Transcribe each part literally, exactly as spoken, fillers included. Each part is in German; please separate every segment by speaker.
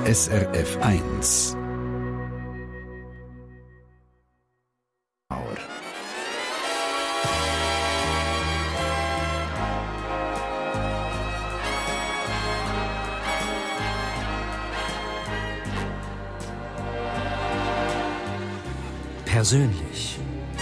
Speaker 1: S R F eins.
Speaker 2: Persönlich.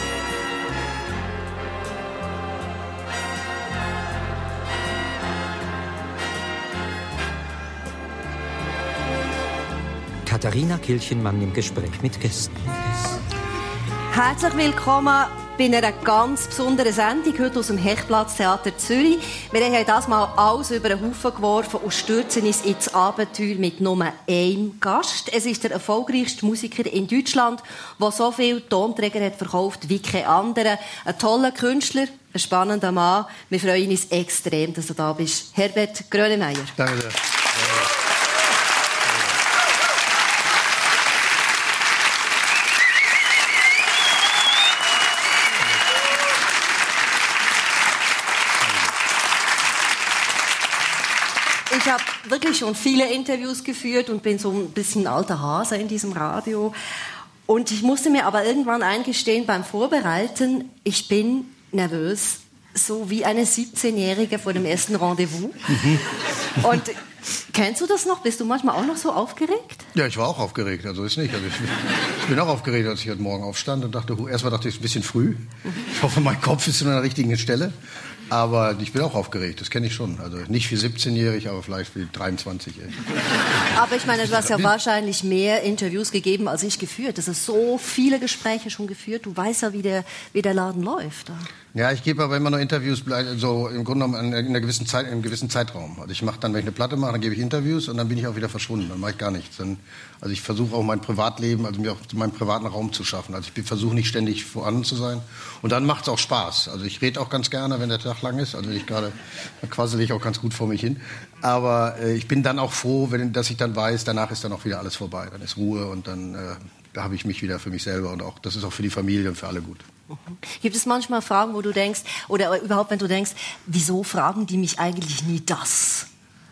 Speaker 2: Katharina Kilchenmann im Gespräch mit Gästen.
Speaker 3: Herzlich willkommen bei einer ganz besonderen Sendung, heute aus dem Hechtplatz-Theater Zürich. Wir haben das mal alles über den Haufen geworfen und stürzen uns ins Abenteuer mit nur einem Gast. Es ist der erfolgreichste Musiker in Deutschland, der so viele Tonträger hat verkauft wie kein anderer. Ein toller Künstler, ein spannender Mann. Wir freuen uns extrem, dass du da bist. Herbert Grönemeyer.
Speaker 4: Danke sehr.
Speaker 3: Ich habe wirklich schon viele Interviews geführt und bin so ein bisschen alter Hase in diesem Radio. Und ich musste mir aber irgendwann eingestehen beim Vorbereiten, ich bin nervös, so wie eine siebzehnjährige vor dem ersten Rendezvous. Mhm. Und kennst du das noch? Bist du manchmal auch noch so aufgeregt?
Speaker 4: Ja, ich war auch aufgeregt, also ist nicht. Also ich, ich bin auch aufgeregt, als ich heute Morgen aufstand und dachte, erstmal dachte ich, es ist ein bisschen früh. Ich hoffe, mein Kopf ist an der richtigen Stelle. Aber ich bin auch aufgeregt, das kenne ich schon. Also nicht für siebzehnjährig, aber vielleicht für dreiundzwanzigjährig.
Speaker 3: Aber ich meine, du hast ja wahrscheinlich mehr Interviews gegeben, als ich geführt. Das ist so viele Gespräche schon geführt. Du weißt ja, wie der, wie der Laden läuft.
Speaker 4: Ja, ich gebe aber immer nur Interviews, so im Grunde genommen in einer gewissen Zeit, in einem gewissen Zeitraum. Also ich mache dann, wenn ich eine Platte mache, dann gebe ich Interviews und dann bin ich auch wieder verschwunden. Dann mache ich gar nichts. Dann, also ich versuche auch mein Privatleben, also mir auch meinen privaten Raum zu schaffen. Also ich versuche nicht ständig vorhanden zu sein. Und dann macht es auch Spaß. Also ich rede auch ganz gerne, wenn der Tag lang ist. Also ich gerade, da quassel ich auch ganz gut vor mich hin. Aber äh, ich bin dann auch froh, wenn, dass ich dann weiß, danach ist dann auch wieder alles vorbei. Dann ist Ruhe und dann äh, da habe ich mich wieder für mich selber. Und auch das ist auch für die Familie und für alle gut.
Speaker 3: Gibt es manchmal Fragen, wo du denkst, oder überhaupt, wenn du denkst, wieso fragen die mich eigentlich nie das?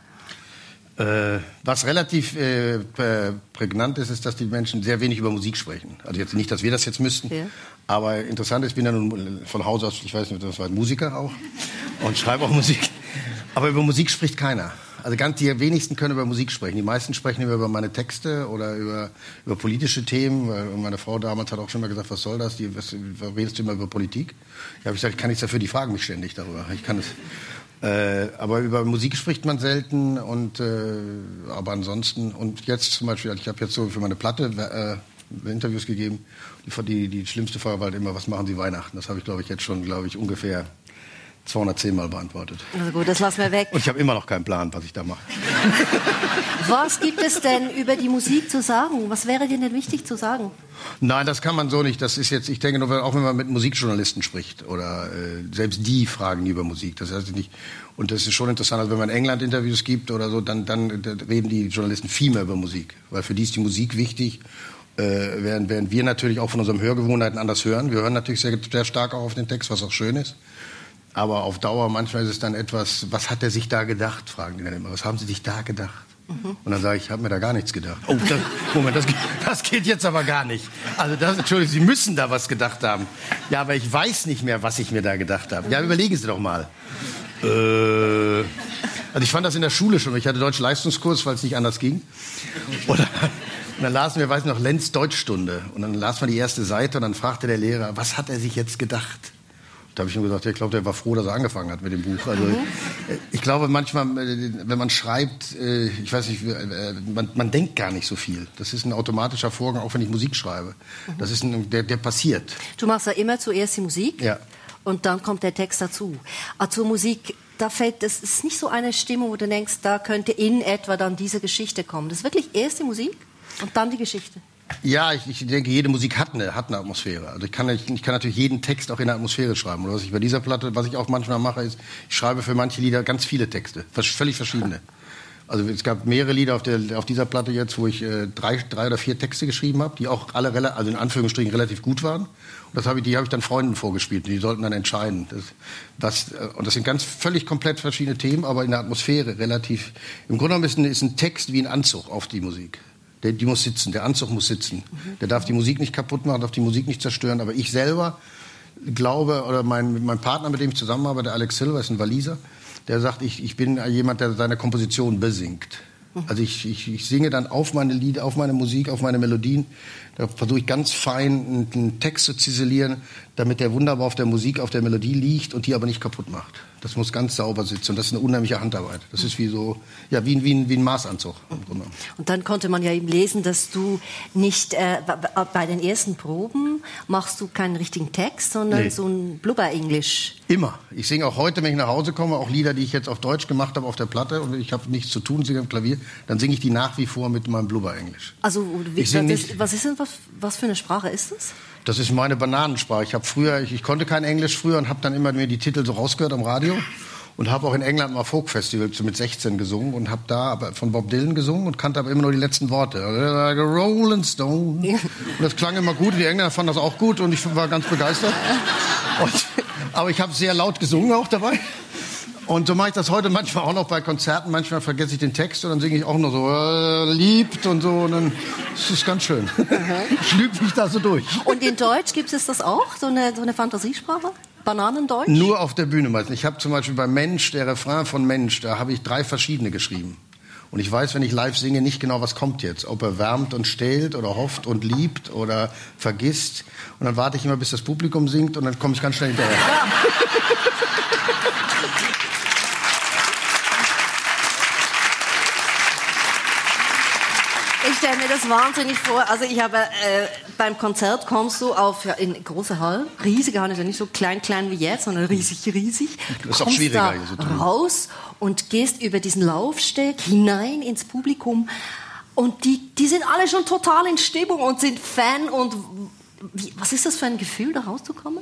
Speaker 4: Äh, was relativ äh, prägnant ist, ist, dass die Menschen sehr wenig über Musik sprechen. Also jetzt nicht, dass wir das jetzt müssten, ja. Aber interessant ist, ich bin ja nun von Haus aus, ich weiß nicht, das war ein Musiker auch und schreibe auch Musik. Aber über Musik spricht keiner. Also ganz die wenigsten können über Musik sprechen. Die meisten sprechen über meine Texte oder über, über politische Themen. Meine Frau damals hat auch schon mal gesagt, was soll das? Die, was, redest du immer über Politik? Ja, habe ich gesagt, ich kann nichts dafür, die fragen mich ständig darüber. Ich kann es. Äh, aber über Musik spricht man selten. Und, äh, aber ansonsten, und jetzt zum Beispiel, ich habe jetzt so für meine Platte äh, Interviews gegeben. Die, die, die schlimmste Frage war halt immer, was machen Sie Weihnachten? Das habe ich, glaube ich, jetzt schon, glaube ich, ungefähr zweihundertzehn Mal beantwortet.
Speaker 3: Also gut, das lassen wir weg.
Speaker 4: Und ich habe immer noch keinen Plan, was ich da mache.
Speaker 3: Was gibt es denn über die Musik zu sagen? Was wäre dir denn wichtig zu sagen?
Speaker 4: Nein, das kann man so nicht. Das ist jetzt, ich denke nur, auch wenn man mit Musikjournalisten spricht oder äh, selbst die fragen über Musik. Das heißt nicht. Und das ist schon interessant, also wenn man in England Interviews gibt oder so, dann, dann, dann reden die Journalisten viel mehr über Musik, weil für die ist die Musik wichtig. Äh, während, während wir natürlich auch von unseren Hörgewohnheiten anders hören. Wir hören natürlich sehr, sehr stark auch auf den Text, was auch schön ist. Aber auf Dauer, manchmal ist es dann etwas, was hat er sich da gedacht, fragen die dann immer. Was haben sie sich da gedacht? Mhm. Und dann sage ich, ich habe mir da gar nichts gedacht. Oh, das, Moment, das, das geht jetzt aber gar nicht. Also das, Entschuldigung, Sie müssen da was gedacht haben. Ja, aber ich weiß nicht mehr, was ich mir da gedacht habe. Ja, überlegen Sie doch mal. Äh, also ich fand das in der Schule schon. Ich hatte deutschen Leistungskurs, weil es nicht anders ging. Oder... Und dann lasen wir, weiß ich noch, Lenz Deutschstunde. Und dann las man die erste Seite und dann fragte der Lehrer, was hat er sich jetzt gedacht? Da habe ich nur gesagt, ja, ich glaube, der war froh, dass er angefangen hat mit dem Buch. Also, mhm. Ich glaube, manchmal, wenn man schreibt, ich weiß nicht, man, man denkt gar nicht so viel. Das ist ein automatischer Vorgang, auch wenn ich Musik schreibe. Mhm. Das ist ein, der, der passiert.
Speaker 3: Du machst ja immer zuerst die Musik,
Speaker 4: ja.
Speaker 3: Und dann kommt der Text dazu. Aber zur Musik, da fällt, das ist nicht so eine Stimme, wo du denkst, da könnte in etwa dann diese Geschichte kommen. Das ist wirklich erst die Musik? Und dann die Geschichte.
Speaker 4: Ja, ich, ich denke, jede Musik hat eine, hat eine Atmosphäre. Also ich kann, ich, ich kann natürlich jeden Text auch in der Atmosphäre schreiben. Oder was ich bei dieser Platte, was ich auch manchmal mache, ist, ich schreibe für manche Lieder ganz viele Texte, völlig verschiedene. Also es gab mehrere Lieder auf, der, auf dieser Platte jetzt, wo ich äh, drei, drei oder vier Texte geschrieben habe, die auch alle, also in Anführungsstrichen, relativ gut waren. Und das hab ich, die habe ich dann Freunden vorgespielt. Und die sollten dann entscheiden. Das, das, äh, und das sind ganz völlig komplett verschiedene Themen, aber in der Atmosphäre relativ. Im Grunde genommen ist ein, ist ein Text wie ein Anzug auf die Musik. Der, die muss sitzen, der Anzug muss sitzen. Mhm. Der darf die Musik nicht kaputt machen, darf die Musik nicht zerstören. Aber ich selber glaube, oder mein, mein Partner, mit dem ich zusammenarbeite, der Alex Silver, ist ein Waliser, der sagt, ich, ich bin jemand, der seine Komposition besingt. Also ich, ich, ich singe dann auf meine Lieder, auf meine Musik, auf meine Melodien. Da versuche ich ganz fein einen, einen Text zu ziselieren, damit der wunderbar auf der Musik, auf der Melodie liegt und die aber nicht kaputt macht. Das muss ganz sauber sitzen und das ist eine unheimliche Handarbeit. Das ist wie so, ja, wie, wie, ein, wie ein Maßanzug.
Speaker 3: Und dann konnte man ja eben lesen, dass du nicht, äh, bei den ersten Proben machst du keinen richtigen Text, sondern nee. so ein Blubber-Englisch.
Speaker 4: Immer. Ich singe auch heute, wenn ich nach Hause komme, auch Lieder, die ich jetzt auf Deutsch gemacht habe auf der Platte und ich habe nichts zu tun, singe am Klavier, dann singe ich die nach wie vor mit meinem Blubber-Englisch.
Speaker 3: Also, wie,
Speaker 4: ich sing
Speaker 3: das,
Speaker 4: nicht,
Speaker 3: was ist denn, was, was für eine Sprache ist das?
Speaker 4: Das ist meine Bananensprache. Ich habe früher, ich, ich konnte kein Englisch früher und habe dann immer mir die Titel so rausgehört am Radio und habe auch in England mal Folk-Festival mit sechzehn gesungen und habe da aber von Bob Dylan gesungen und kannte aber immer nur die letzten Worte. Like a Rolling Stone. Ja. Und das klang immer gut. Die Engländer fanden das auch gut und ich war ganz begeistert. Und, aber ich habe sehr laut gesungen auch dabei. Und so mache ich das heute manchmal auch noch bei Konzerten. Manchmal vergesse ich den Text und dann singe ich auch nur so äh, liebt und so. Und dann das ist ganz schön. Ich lüge mich da so durch.
Speaker 3: Und in Deutsch gibt es das auch, so eine, so eine Fantasiesprache? Bananendeutsch?
Speaker 4: Nur auf der Bühne meistens. Ich habe zum Beispiel bei Mensch, der Refrain von Mensch, da habe ich drei verschiedene geschrieben. Und ich weiß, wenn ich live singe, nicht genau, was kommt jetzt. Ob er wärmt und stählt oder hofft und liebt oder vergisst. Und dann warte ich immer, bis das Publikum singt und dann komme ich ganz schnell hinterher. Ja.
Speaker 3: Ich stelle mir das wahnsinnig vor. Also ich habe äh, beim Konzert kommst du auf ja, in große Hall, riesige Hall, ist ja nicht so klein klein wie jetzt, sondern riesig riesig.
Speaker 4: Das ist auch schwieriger hier so
Speaker 3: tun. Raus und gehst über diesen Laufsteg hinein ins Publikum und die die sind alle schon total in Stimmung und sind Fan und wie, was ist das für ein Gefühl, da rauszukommen?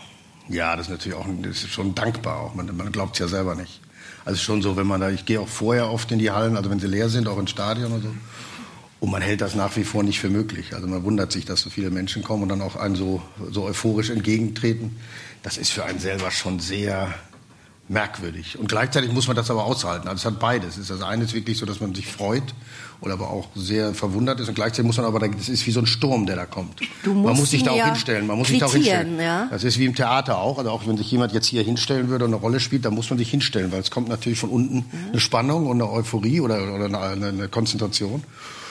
Speaker 4: Ja, das ist natürlich auch das ist schon dankbar auch. Man, man glaubt es ja selber nicht. Also schon so, wenn man da, ich gehe auch vorher oft in die Hallen, also wenn sie leer sind, auch ins Stadion oder so. Und man hält das nach wie vor nicht für möglich. Also man wundert sich, dass so viele Menschen kommen und dann auch einem so, so euphorisch entgegentreten. Das ist für einen selber schon sehr merkwürdig. Und gleichzeitig muss man das aber aushalten. Also es hat beides. Das eine ist wirklich so, dass man sich freut oder aber auch sehr verwundert ist. Und gleichzeitig muss man aber, das ist wie so ein Sturm, der da kommt.
Speaker 3: Du musst
Speaker 4: man muss sich da auch
Speaker 3: ja
Speaker 4: hinstellen. Man muss sich da auch hinstellen.
Speaker 3: Ja?
Speaker 4: Das ist wie im Theater auch. Also auch wenn sich jemand jetzt hier hinstellen würde und eine Rolle spielt, dann muss man sich hinstellen, weil es kommt natürlich von unten eine Spannung und eine Euphorie oder, oder eine, eine Konzentration.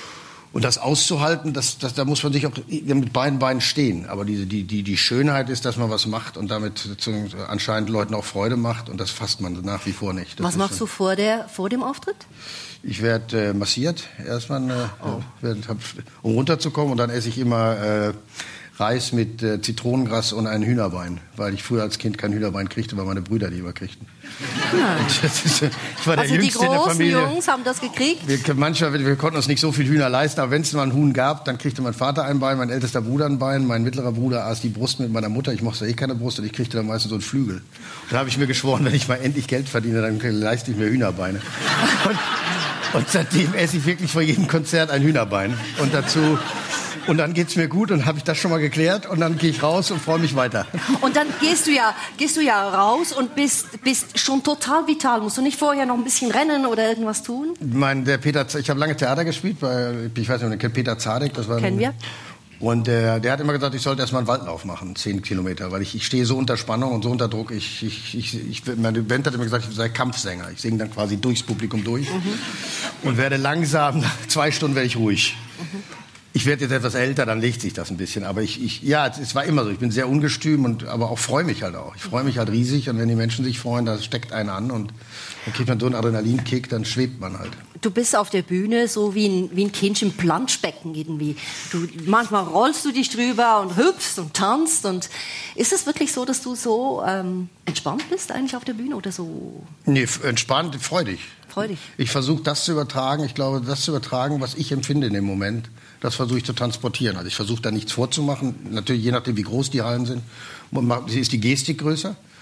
Speaker 4: Und das auszuhalten, das, das, da muss man sich auch mit beiden Beinen stehen. Aber die, die, die, die Schönheit ist, dass man was macht und damit anscheinend Leuten auch Freude macht. Und das fasst man nach wie vor nicht. Das
Speaker 3: was machst du vor, der, vor dem Auftritt? Ich
Speaker 4: werde äh, massiert erstmal, äh, oh. werd, um runterzukommen. Und dann esse ich immer äh, Reis mit äh, Zitronengras und ein Hühnerbein. Weil ich früher als Kind kein Hühnerbein kriegte, weil meine Brüder die immer kriegten.
Speaker 3: Ja.
Speaker 4: Das ist, ich war der
Speaker 3: also
Speaker 4: Jüngste
Speaker 3: die
Speaker 4: in der Familie.
Speaker 3: großen Jungs haben das gekriegt?
Speaker 4: Wir, manchmal, wir konnten uns nicht so viel Hühner leisten, aber wenn es mal ein Huhn gab, dann kriegte mein Vater ein Bein, mein ältester Bruder ein Bein, mein mittlerer Bruder aß die Brust mit meiner Mutter. Ich mochte eh keine Brust und ich kriegte dann meistens so einen Flügel. Und da habe ich mir geschworen, wenn ich mal endlich Geld verdiene, dann leiste ich mir Hühnerbeine. Und, und seitdem esse ich wirklich vor jedem Konzert ein Hühnerbein. Und dazu... Und dann geht's mir gut und habe ich das schon mal geklärt und dann gehe ich raus und freue mich weiter.
Speaker 3: Und dann gehst du ja, gehst du ja raus und bist, bist schon total vital. Musst du nicht vorher noch ein bisschen rennen oder irgendwas tun?
Speaker 4: Mein, der Peter, ich habe lange Theater gespielt, bei, ich weiß nicht, Peter Zadek. Das war
Speaker 3: Kennen wir.
Speaker 4: Und der, der hat immer gesagt, ich sollte erst mal einen Waldlauf machen, zehn Kilometer, weil ich, ich stehe so unter Spannung und so unter Druck. Ich, ich, ich, ich, meine Band hat immer gesagt, ich sei Kampfsänger. Ich singe dann quasi durchs Publikum durch mhm. und werde langsam, nach zwei Stunden werde ich ruhig. Mhm. Ich werde jetzt etwas älter, dann legt sich das ein bisschen. Aber ich, ich ja, es, es war immer so. Ich bin sehr ungestüm und aber auch freue mich halt auch. Ich freue mich halt riesig und wenn die Menschen sich freuen, da steckt einer an und dann kriegt man so einen Adrenalinkick, dann schwebt man halt.
Speaker 3: Du bist auf der Bühne so wie ein, wie ein Kind im Planschbecken irgendwie. Du, manchmal rollst du dich drüber und hüpfst und tanzt. Und ist es wirklich so, dass du so ähm, entspannt bist eigentlich auf der Bühne oder so?
Speaker 4: Nee, entspannt, freudig.
Speaker 3: Freudig.
Speaker 4: Ich versuche das zu übertragen. Ich glaube, das zu übertragen, was ich empfinde in dem Moment. Das versuche ich zu transportieren. Also ich versuche da nichts vorzumachen. Natürlich, je nachdem, wie groß die Hallen sind, ist die Gestik größer.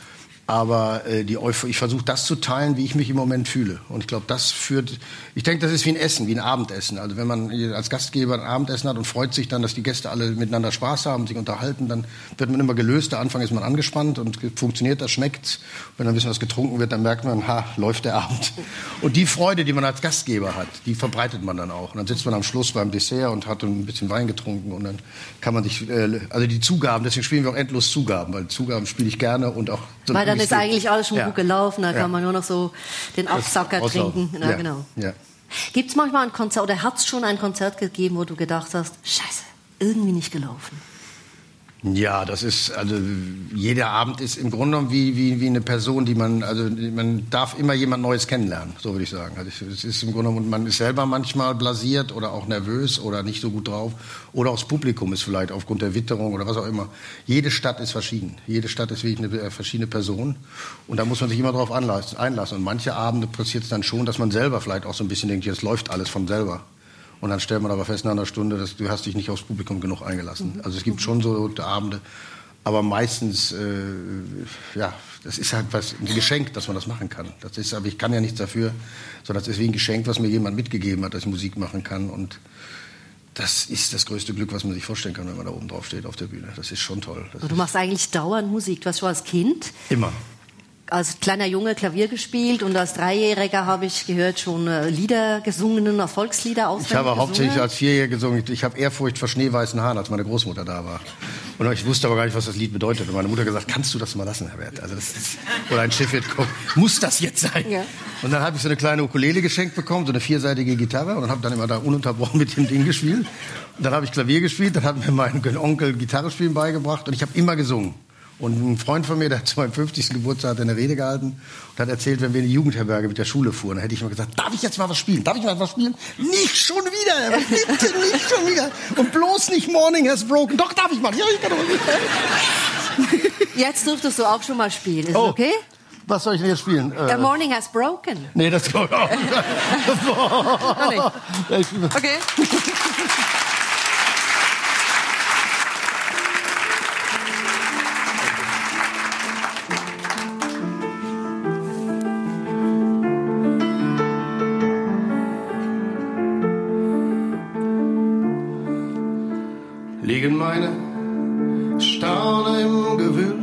Speaker 4: Aber äh, die Euphorie, ich versuche das zu teilen, wie ich mich im Moment fühle. Und ich glaube, das führt, ich denke, das ist wie ein Essen, wie ein Abendessen. Also wenn man als Gastgeber ein Abendessen hat und freut sich dann, dass die Gäste alle miteinander Spaß haben, sich unterhalten, dann wird man immer gelöst. Der Anfang ist man angespannt und funktioniert das, schmeckt's. Wenn dann ein bisschen was getrunken wird, dann merkt man, ha, läuft der Abend. Und die Freude, die man als Gastgeber hat, die verbreitet man dann auch. Und dann sitzt man am Schluss beim Dessert und hat ein bisschen Wein getrunken und dann kann man sich, äh, also die Zugaben, deswegen spielen wir auch endlos Zugaben, weil Zugaben spiele ich gerne und auch so.
Speaker 3: Weil dann ist eigentlich alles schon
Speaker 4: ja.
Speaker 3: gut gelaufen, da
Speaker 4: ja.
Speaker 3: kann man nur noch so den Absacker
Speaker 4: das
Speaker 3: trinken. Ja,
Speaker 4: ja.
Speaker 3: genau.
Speaker 4: Ja.
Speaker 3: Gibt es manchmal ein Konzert oder hat es schon ein Konzert gegeben, wo du gedacht hast, scheiße, irgendwie nicht gelaufen?
Speaker 4: Ja, das ist, also jeder Abend ist im Grunde genommen wie, wie, wie eine Person, die man, also man darf immer jemand Neues kennenlernen, so würde ich sagen. Also es ist im Grunde genommen, man ist selber manchmal blasiert oder auch nervös oder nicht so gut drauf. Oder auch das Publikum ist vielleicht aufgrund der Witterung oder was auch immer. Jede Stadt ist verschieden. Jede Stadt ist wirklich eine verschiedene Person. Und da muss man sich immer drauf einlassen. Und manche Abende passiert es dann schon, dass man selber vielleicht auch so ein bisschen denkt, jetzt läuft alles von selber. Und dann stellt man aber fest nach einer Stunde, dass du hast dich nicht aufs Publikum genug eingelassen. Also es gibt schon so Abende, aber meistens, äh, ja, das ist halt was, ein Geschenk, dass man das machen kann. Das ist, aber ich kann ja nichts dafür, sondern das ist wie ein Geschenk, was mir jemand mitgegeben hat, dass ich Musik machen kann. Und das ist das größte Glück, was man sich vorstellen kann, wenn man da oben drauf steht auf der Bühne. Das ist schon toll. Das
Speaker 3: du machst eigentlich dauernd Musik. Du hast schon als Kind
Speaker 4: immer.
Speaker 3: Als kleiner Junge Klavier gespielt und als Dreijähriger habe ich gehört schon äh, Lieder gesungen, Volkslieder auswendig
Speaker 4: Ich habe
Speaker 3: gesungen.
Speaker 4: hauptsächlich als Vierjähriger gesungen. Ich habe Ehrfurcht vor schneeweißen Haaren, als meine Großmutter da war. Und ich wusste aber gar nicht, was das Lied bedeutet. Und meine Mutter gesagt, kannst du das mal lassen, Herbert? Also das ist, oder ein Schiff wird kommen. Muss das jetzt sein? Ja. Und dann habe ich so eine kleine Ukulele geschenkt bekommen, so eine vierseitige Gitarre. Und habe dann immer da ununterbrochen mit dem Ding gespielt. Und dann habe ich Klavier gespielt. Dann hat mir mein Onkel Gitarre spielen beigebracht. Und ich habe immer gesungen. Und ein Freund von mir, der zu meinem fünfzigsten Geburtstag hat eine Rede gehalten und hat erzählt, wenn wir in die Jugendherberge mit der Schule fuhren, dann hätte ich mal gesagt, darf ich jetzt mal was spielen? Darf ich mal was spielen? Nicht schon wieder! Bitte nicht schon wieder! Und bloß nicht Morning Has Broken. Doch, darf ich mal. Ja, ich kann doch mal.
Speaker 3: Jetzt dürftest du auch schon mal spielen. Ist
Speaker 4: oh.
Speaker 3: okay?
Speaker 4: Was soll ich denn jetzt spielen?
Speaker 3: The äh, Morning Has Broken.
Speaker 4: Nee, das kommt auch nicht.
Speaker 3: Okay.
Speaker 4: Liegen meine Sterne im Gewühl,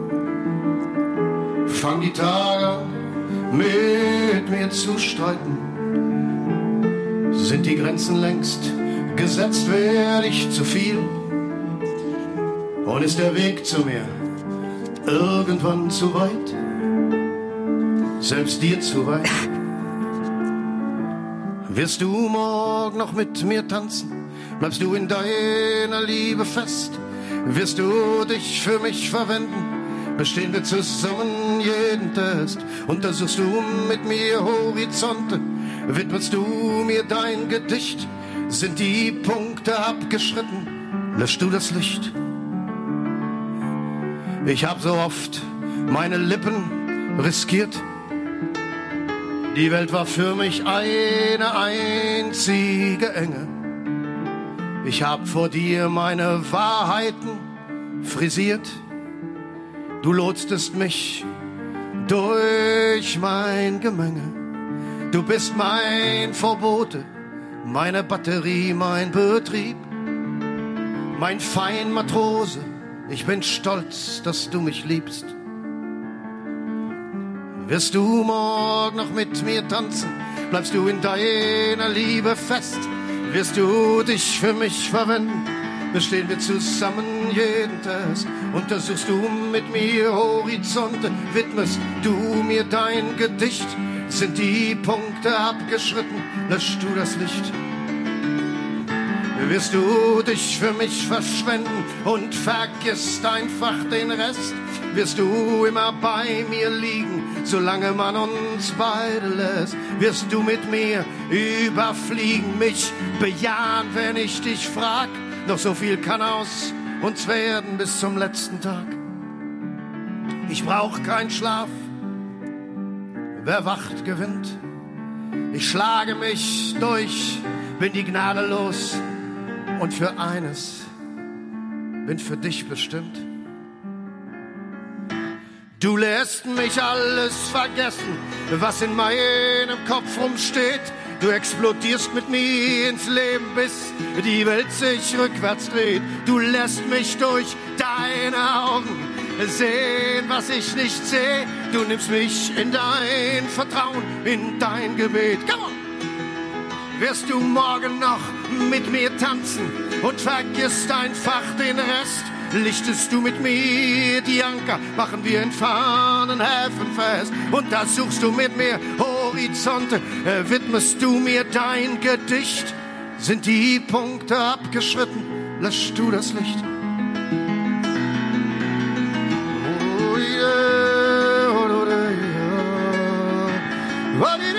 Speaker 4: fang die Tage mit mir zu streiten. Sind die Grenzen längst gesetzt, werde ich zu viel und ist der Weg zu mir irgendwann zu weit, selbst dir zu weit. Wirst du morgen noch mit mir tanzen? Bleibst du in deiner Liebe fest? Wirst du dich für mich verwenden? Bestehen wir zusammen jeden Test? Untersuchst du mit mir Horizonte? Widmest du mir dein Gedicht? Sind die Punkte abgeschritten? Löschst du das Licht? Ich hab so oft meine Lippen riskiert. Die Welt war für mich eine einzige Enge. Ich hab vor dir meine Wahrheiten frisiert. Du lotstest mich durch mein Gemenge. Du bist mein Verbote, meine Batterie, mein Betrieb, mein Feinmatrose. Ich bin stolz, dass du mich liebst. Wirst du morgen noch mit mir tanzen? Bleibst du in deiner Liebe fest? Wirst du dich für mich verwenden? Bestehen wir zusammen jeden Test? Untersuchst du mit mir Horizonte? Widmest du mir dein Gedicht? Sind die Punkte abgeschritten? Löschst du das Licht? Wirst du dich für mich verschwenden und vergisst einfach den Rest? Wirst du immer bei mir liegen, solange man uns beide lässt? Wirst du mit mir überfliegen, mich bejahen, wenn ich dich frag? Noch so viel kann aus uns werden bis zum letzten Tag. Ich brauch keinen Schlaf, wer wacht, gewinnt. Ich schlage mich durch, bin die Gnade los und für eines bin für dich bestimmt. Du lässt mich alles vergessen, was in meinem Kopf rumsteht. Du explodierst mit mir ins Leben, bis die Welt sich rückwärts dreht. Du lässt mich durch deine Augen sehen, was ich nicht sehe. Du nimmst mich in dein Vertrauen, in dein Gebet. Come on! Wirst du morgen noch mit mir tanzen und vergisst einfach den Rest? Lichtest du mit mir die Anker, machen wir in Fahnenhäfen fest. Und da suchst du mit mir Horizonte, äh, widmest du mir dein Gedicht. Sind die Punkte abgeschritten, löschst du das Licht. Oh yeah, oh, oh, yeah. Oh, yeah.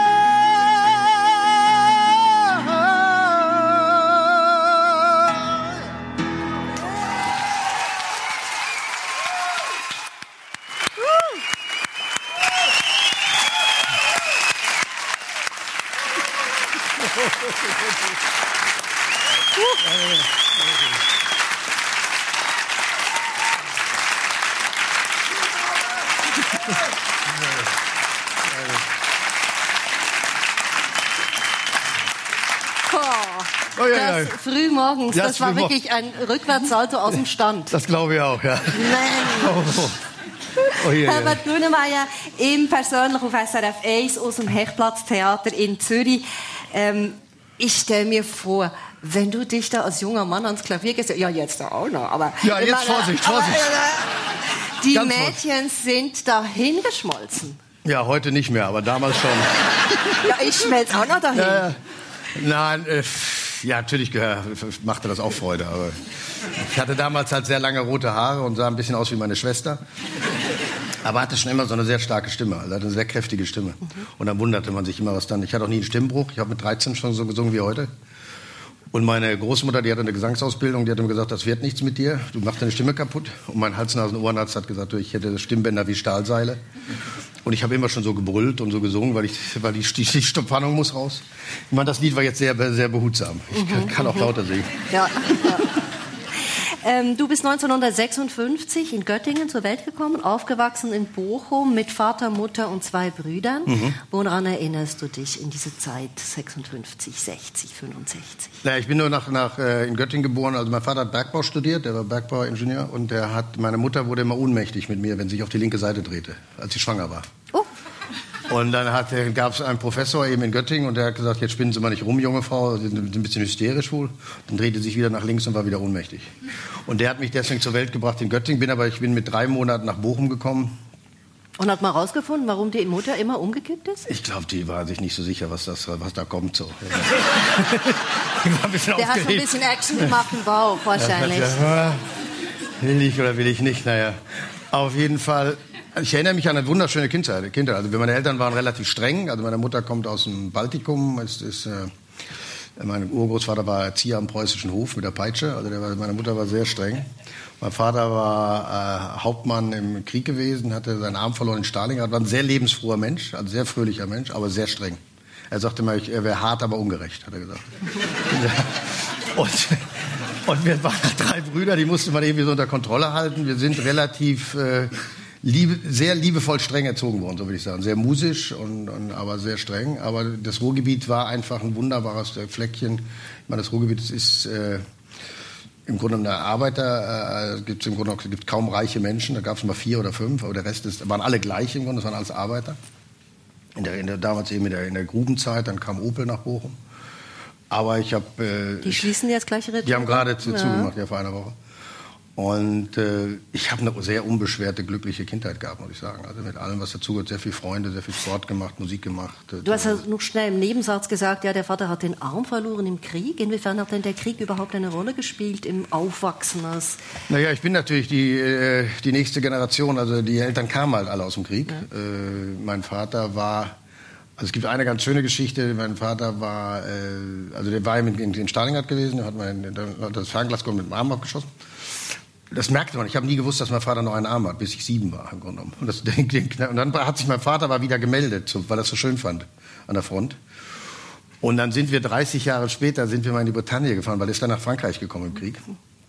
Speaker 3: Oh, ja, ja. Das früh morgens,
Speaker 4: ja,
Speaker 3: das war wirklich ein Rückwärtssalto aus dem Stand.
Speaker 4: Das glaube ich auch, ja.
Speaker 3: Nein.
Speaker 4: Oh. Oh, yeah,
Speaker 3: Herbert Grönemeyer im persönlich auf S R F eins aus dem Hechtplatz-Theater in Zürich. Ähm, ich stelle mir vor, wenn du dich da als junger Mann ans Klavier gehst, ja jetzt da auch noch, aber...
Speaker 4: Ja, jetzt meine, Vorsicht, Vorsicht.
Speaker 3: Aber, äh, die
Speaker 4: Ganz
Speaker 3: Mädchen
Speaker 4: Vorsicht.
Speaker 3: sind dahin geschmolzen.
Speaker 4: Ja, heute nicht mehr, aber damals schon.
Speaker 3: Ja, ich schmelze auch noch dahin.
Speaker 4: Ja, ja. Nein, äh, ja, natürlich ja, machte das auch Freude, aber ich hatte damals halt sehr lange rote Haare und sah ein bisschen aus wie meine Schwester. Aber hatte schon immer so eine sehr starke Stimme, also hatte eine sehr kräftige Stimme. Mhm. Und dann wunderte man sich immer, was dann... Ich hatte auch nie einen Stimmbruch, ich habe mit dreizehn schon so gesungen wie heute. Und meine Großmutter, die hatte eine Gesangsausbildung, die hat mir gesagt, das wird nichts mit dir, du machst deine Stimme kaputt. Und mein Hals-Nasen-Ohrenarzt hat gesagt, ich hätte Stimmbänder wie Stahlseile. Und ich habe immer schon so gebrüllt und so gesungen, weil, ich, weil die, die, die Spannung muss raus. Ich meine, das Lied war jetzt sehr, sehr behutsam. Ich kann, kann auch lauter singen.
Speaker 3: Ja, ja. Ähm, du bist neunzehnhundertsechsundfünfzig in Göttingen zur Welt gekommen, aufgewachsen in Bochum mit Vater, Mutter und zwei Brüdern. Mhm. Woran erinnerst du dich in diese Zeit, sechsundfünfzig, sechzig, fünfundsechzig?
Speaker 4: Ja, ich bin nur nach, nach, äh, in Göttingen geboren. Also mein Vater hat Bergbau studiert, der war Bergbauingenieur. Und der hat, meine Mutter wurde immer ohnmächtig mit mir, wenn sie sich auf die linke Seite drehte, als sie schwanger war.
Speaker 3: Oh.
Speaker 4: Und dann gab es einen Professor eben in Göttingen und der hat gesagt, jetzt spinnen Sie mal nicht rum, junge Frau, Sie sind ein bisschen hysterisch wohl. Dann drehte sich wieder nach links und war wieder ohnmächtig. Und der hat mich deswegen zur Welt gebracht in Göttingen, bin aber ich bin mit drei Monaten nach Bochum gekommen.
Speaker 3: Und hat mal rausgefunden, warum die Mutter immer umgekippt ist?
Speaker 4: Ich glaube, die war sich nicht so sicher, was, das, was da kommt. So. Die war ein bisschen
Speaker 3: der hat so ein bisschen Action gemacht im Bauch wahrscheinlich.
Speaker 4: Ja, will ich oder will ich nicht, naja. Auf jeden Fall... Ich erinnere mich an eine wunderschöne Kindheit. Kindheit. Also meine Eltern waren relativ streng. Also meine Mutter kommt aus dem Baltikum. Ist, ist, äh, mein Urgroßvater war Erzieher am preußischen Hof mit der Peitsche. Also der war, meine Mutter war sehr streng. Mein Vater war äh, Hauptmann im Krieg gewesen, hatte seinen Arm verloren in Stalingrad. War ein sehr lebensfroher Mensch, ein sehr fröhlicher Mensch, aber sehr streng. Er sagte immer, er wäre hart, aber ungerecht, hat er gesagt. und, und wir waren drei Brüder, die musste man irgendwie so unter Kontrolle halten. Wir sind relativ... Äh, Liebe, sehr liebevoll streng erzogen worden, so würde ich sagen. Sehr musisch, und, und, aber sehr streng. Aber das Ruhrgebiet war einfach ein wunderbares Fleckchen. Ich meine, das Ruhrgebiet ist äh, im Grunde eine Arbeiter. Äh, gibt's im Grunde gibt kaum reiche Menschen. Da gab es mal vier oder fünf, aber der Rest ist, waren alle gleich im Grunde. Das waren alles Arbeiter. In der, in der, damals eben in der, in der Grubenzeit. Dann kam Opel nach Bochum. Aber ich habe... Äh,
Speaker 3: die schließen jetzt gleich ihre Tür?
Speaker 4: Die haben gerade zu, ja. zugemacht, ja, vor einer Woche. Und äh, ich habe eine sehr unbeschwerte, glückliche Kindheit gehabt, muss ich sagen. Also mit allem, was dazugehört, sehr viele Freunde, sehr viel Sport gemacht, Musik gemacht. Äh,
Speaker 3: du hast ja noch schnell im Nebensatz gesagt, ja, der Vater hat den Arm verloren im Krieg. Inwiefern hat denn der Krieg überhaupt eine Rolle gespielt im Aufwachsen? Als
Speaker 4: naja, ich bin natürlich die, äh, die nächste Generation. Also die Eltern kamen halt alle aus dem Krieg. Ja. Äh, mein Vater war... Also es gibt eine ganz schöne Geschichte. Mein Vater war... Äh, also der war in, in, in Stalingrad gewesen. Der hat, mein, der hat das Fernglas mit dem Arm abgeschossen. Das merkte man. Ich habe nie gewusst, dass mein Vater noch einen Arm hat, bis ich sieben war im Grunde genommen. Und, das, und dann hat sich mein Vater mal wieder gemeldet, weil er es so schön fand an der Front. Und dann sind wir dreißig Jahre später sind wir mal in die Bretagne gefahren, weil er ist dann nach Frankreich gekommen im Krieg.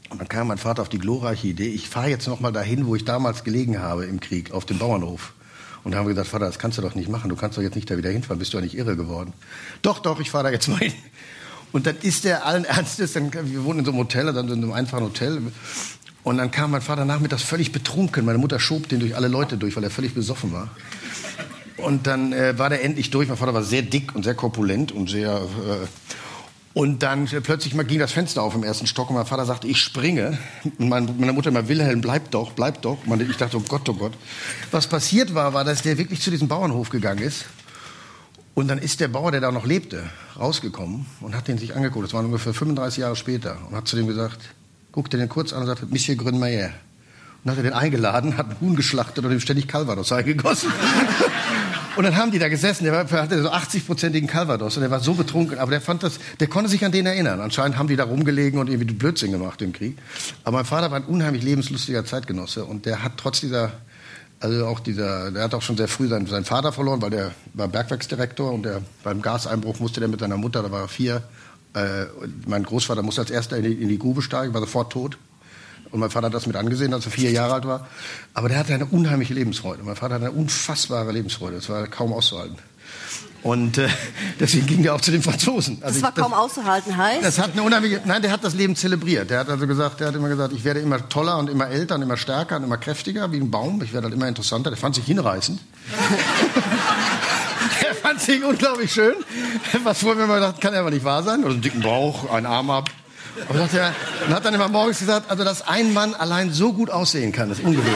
Speaker 4: Und dann kam mein Vater auf die glorreiche Idee, ich fahre jetzt noch mal dahin, wo ich damals gelegen habe im Krieg, auf dem Bauernhof. Und da haben wir gesagt, Vater, das kannst du doch nicht machen, du kannst doch jetzt nicht da wieder hinfahren, bist du ja nicht irre geworden. Doch, doch, ich fahre da jetzt mal hin. Und dann ist der allen Ernstes, dann, wir wohnen in so einem Hotel, dann in so einem einfachen Hotel. Und dann kam mein Vater nachmittags völlig betrunken. Meine Mutter schob den durch alle Leute durch, weil er völlig besoffen war. Und dann äh, war der endlich durch. Mein Vater war sehr dick und sehr korpulent und sehr... Äh, Und dann plötzlich mal ging das Fenster auf im ersten Stock und mein Vater sagte, ich springe. Und meine, meine Mutter immer, Wilhelm, bleib doch, bleib doch. Und ich dachte, oh Gott, oh Gott. Was passiert war, war, dass der wirklich zu diesem Bauernhof gegangen ist. Und dann ist der Bauer, der da noch lebte, rausgekommen und hat den sich angeguckt. Das war ungefähr fünfunddreißig Jahre später. Und hat zu dem gesagt, guckte den kurz an und sagte, Monsieur Grünmeier. Und hat er den eingeladen, hat einen Huhn geschlachtet und ihm ständig Calvados eingegossen. Und dann haben die da gesessen, der war, hatte so achtzig-prozentigen Calvados und der war so betrunken, aber der fand das, der konnte sich an den erinnern. Anscheinend haben die da rumgelegen und irgendwie Blödsinn gemacht im Krieg. Aber mein Vater war ein unheimlich lebenslustiger Zeitgenosse und der hat trotz dieser, also auch dieser, der hat auch schon sehr früh seinen, seinen Vater verloren, weil der war Bergwerksdirektor und der, beim Gaseinbruch musste der mit seiner Mutter, da war er vier, äh, mein Großvater musste als erster in die, in die Grube steigen, war sofort tot. Und mein Vater hat das mit angesehen, als er vier Jahre alt war. Aber der hatte eine unheimliche Lebensfreude. Mein Vater hatte eine unfassbare Lebensfreude. Das war kaum auszuhalten. Und äh, deswegen ging der auch zu den Franzosen. Also
Speaker 3: das war
Speaker 4: ich,
Speaker 3: kaum auszuhalten, heißt?
Speaker 4: Das hat eine unheimliche, nein, der hat das Leben zelebriert. Der hat also gesagt, der hat immer gesagt, ich werde immer toller und immer älter und immer stärker und immer kräftiger wie ein Baum. Ich werde halt immer interessanter. Der fand sich hinreißend. Der fand sich unglaublich schön. Was vorher mir mal gedacht, kann ja aber nicht wahr sein. Oder einen dicken Bauch, einen Arm ab. Und hat, er, und hat dann immer morgens gesagt, also dass ein Mann allein so gut aussehen kann, das ist ungewöhnlich.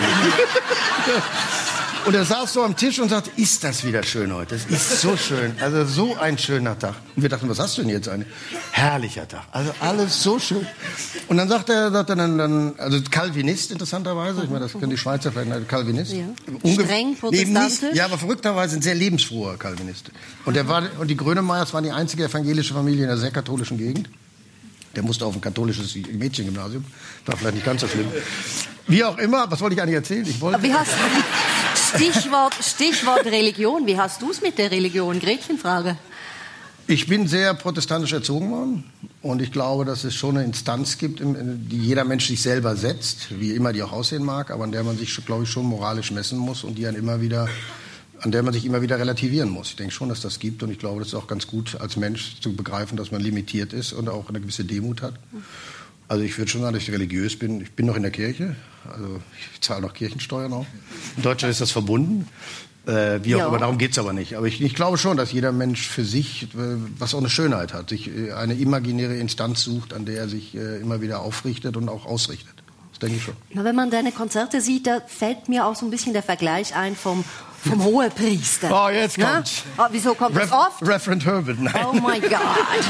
Speaker 4: Und er saß so am Tisch und sagte, ist das wieder schön heute? Das ist so schön. Also so ein schöner Tag. Und wir dachten, was hast du denn jetzt? Ein herrlicher Tag. Also alles so schön. Und dann sagt er, sagt er dann, dann, also Calvinist interessanterweise, ich meine, das können die Schweizer vielleicht, Calvinist.
Speaker 3: Ja.
Speaker 4: Unge
Speaker 3: Streng protestantisch.
Speaker 4: Nee, ja, aber verrückterweise ein sehr lebensfroher Calvinist. Und, der war, und die Grönemeyers waren die einzige evangelische Familie in einer sehr katholischen Gegend. Der musste auf ein katholisches Mädchengymnasium. War vielleicht nicht ganz so schlimm. Wie auch immer, was wollte ich eigentlich erzählen? Ich wollte
Speaker 3: Wie hast Stichwort, Stichwort Religion. Wie hast du es mit der Religion? Gretchenfrage.
Speaker 4: Ich bin sehr protestantisch erzogen worden. Und ich glaube, dass es schon eine Instanz gibt, die jeder Mensch sich selber setzt, wie immer die auch aussehen mag, aber an der man sich, glaube ich, schon moralisch messen muss und die dann immer wieder... an der man sich immer wieder relativieren muss. Ich denke schon, dass das gibt und ich glaube, das ist auch ganz gut als Mensch zu begreifen, dass man limitiert ist und auch eine gewisse Demut hat. Also ich würde schon sagen, dass ich religiös bin. Ich bin noch in der Kirche, also ich zahle noch Kirchensteuern auch. In Deutschland ist das verbunden, äh, wie auch
Speaker 3: ja.
Speaker 4: immer, darum geht es aber nicht. Aber ich, ich glaube schon, dass jeder Mensch für sich, äh, was auch eine Schönheit hat, sich äh, eine imaginäre Instanz sucht, an der er sich äh, immer wieder aufrichtet und auch ausrichtet. Das denke ich schon.
Speaker 3: Na, wenn man deine Konzerte sieht, da fällt mir auch so ein bisschen der Vergleich ein vom Vom Hohepriester.
Speaker 4: Oh, jetzt kommt's.
Speaker 3: Oh, wieso kommt
Speaker 4: Ref-
Speaker 3: das oft?
Speaker 4: Reverend Herbert, nein.
Speaker 3: Oh mein Gott.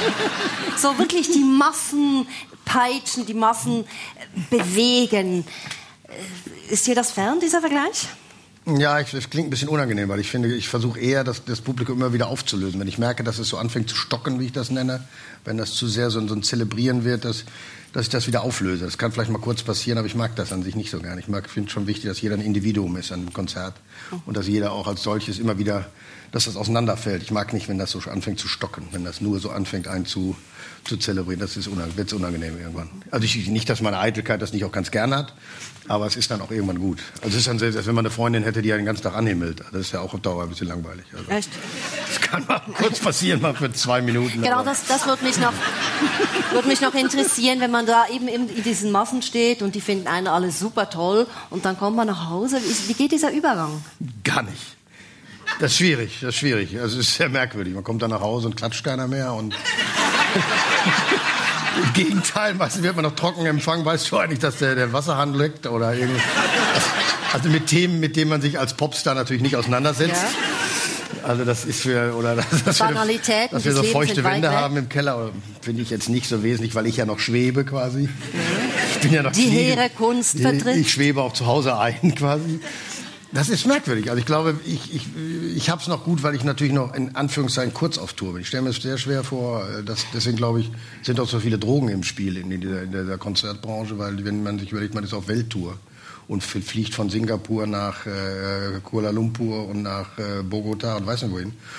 Speaker 3: So wirklich die Massen peitschen, die Massen bewegen. Ist dir das fern, dieser Vergleich?
Speaker 4: Ja, ich, das klingt ein bisschen unangenehm, weil ich finde, ich versuche eher, das, das Publikum immer wieder aufzulösen. Wenn ich merke, dass es so anfängt zu stocken, wie ich das nenne, wenn das zu sehr so, so ein Zelebrieren wird, dass, dass ich das wieder auflöse. Das kann vielleicht mal kurz passieren, aber ich mag das an sich nicht so gern. Ich finde es schon wichtig, dass jeder ein Individuum ist an einem Konzert und dass jeder auch als solches immer wieder, dass das auseinanderfällt. Ich mag nicht, wenn das so anfängt zu stocken, wenn das nur so anfängt, einen zu, zu zelebrieren. Das ist unangenehm, wird's unangenehm irgendwann. Also ich, nicht, dass meine Eitelkeit das nicht auch ganz gern hat, aber es ist dann auch irgendwann gut. Also es ist dann selbst, als wenn man eine Freundin hätte, die ja den ganzen Tag anhimmelt. Das ist ja auch auf Dauer ein bisschen langweilig. Also
Speaker 3: Echt?
Speaker 4: das kann mal kurz passieren, mal für zwei Minuten.
Speaker 3: Genau, das, das würde mich noch, würde mich noch interessieren, wenn man da eben in diesen Massen steht und die finden einen alles super toll und dann kommt man nach Hause. Wie, wie geht dieser Übergang?
Speaker 4: Gar nicht. Das ist schwierig, das ist schwierig. Also es ist sehr merkwürdig. Man kommt dann nach Hause und klatscht keiner mehr und im Gegenteil, meistens wird man noch trocken empfangen. Weißt du eigentlich, dass der, der Wasserhahn leckt oder irgendwie. Also mit Themen, mit denen man sich als Popstar natürlich nicht auseinandersetzt. Ja. Also das ist für oder das, das
Speaker 3: Banalitäten,
Speaker 4: dass wir so feuchte Wände haben im Keller, finde ich jetzt nicht so wesentlich, weil ich ja noch schwebe quasi. Ich bin ja noch
Speaker 3: die
Speaker 4: fliege.
Speaker 3: hehre Kunst vertritt.
Speaker 4: Ich schwebe auch zu Hause ein quasi. Das ist merkwürdig. Also ich glaube, ich, ich, ich habe es noch gut, weil ich natürlich noch in Anführungszeichen kurz auf Tour bin. Ich stelle mir es sehr schwer vor, dass, deswegen glaube ich, sind auch so viele Drogen im Spiel in dieser, in dieser Konzertbranche, weil wenn man sich überlegt, man ist auf Welttour und fliegt von Singapur nach äh, Kuala Lumpur und nach äh, Bogota und weiß nicht wohin.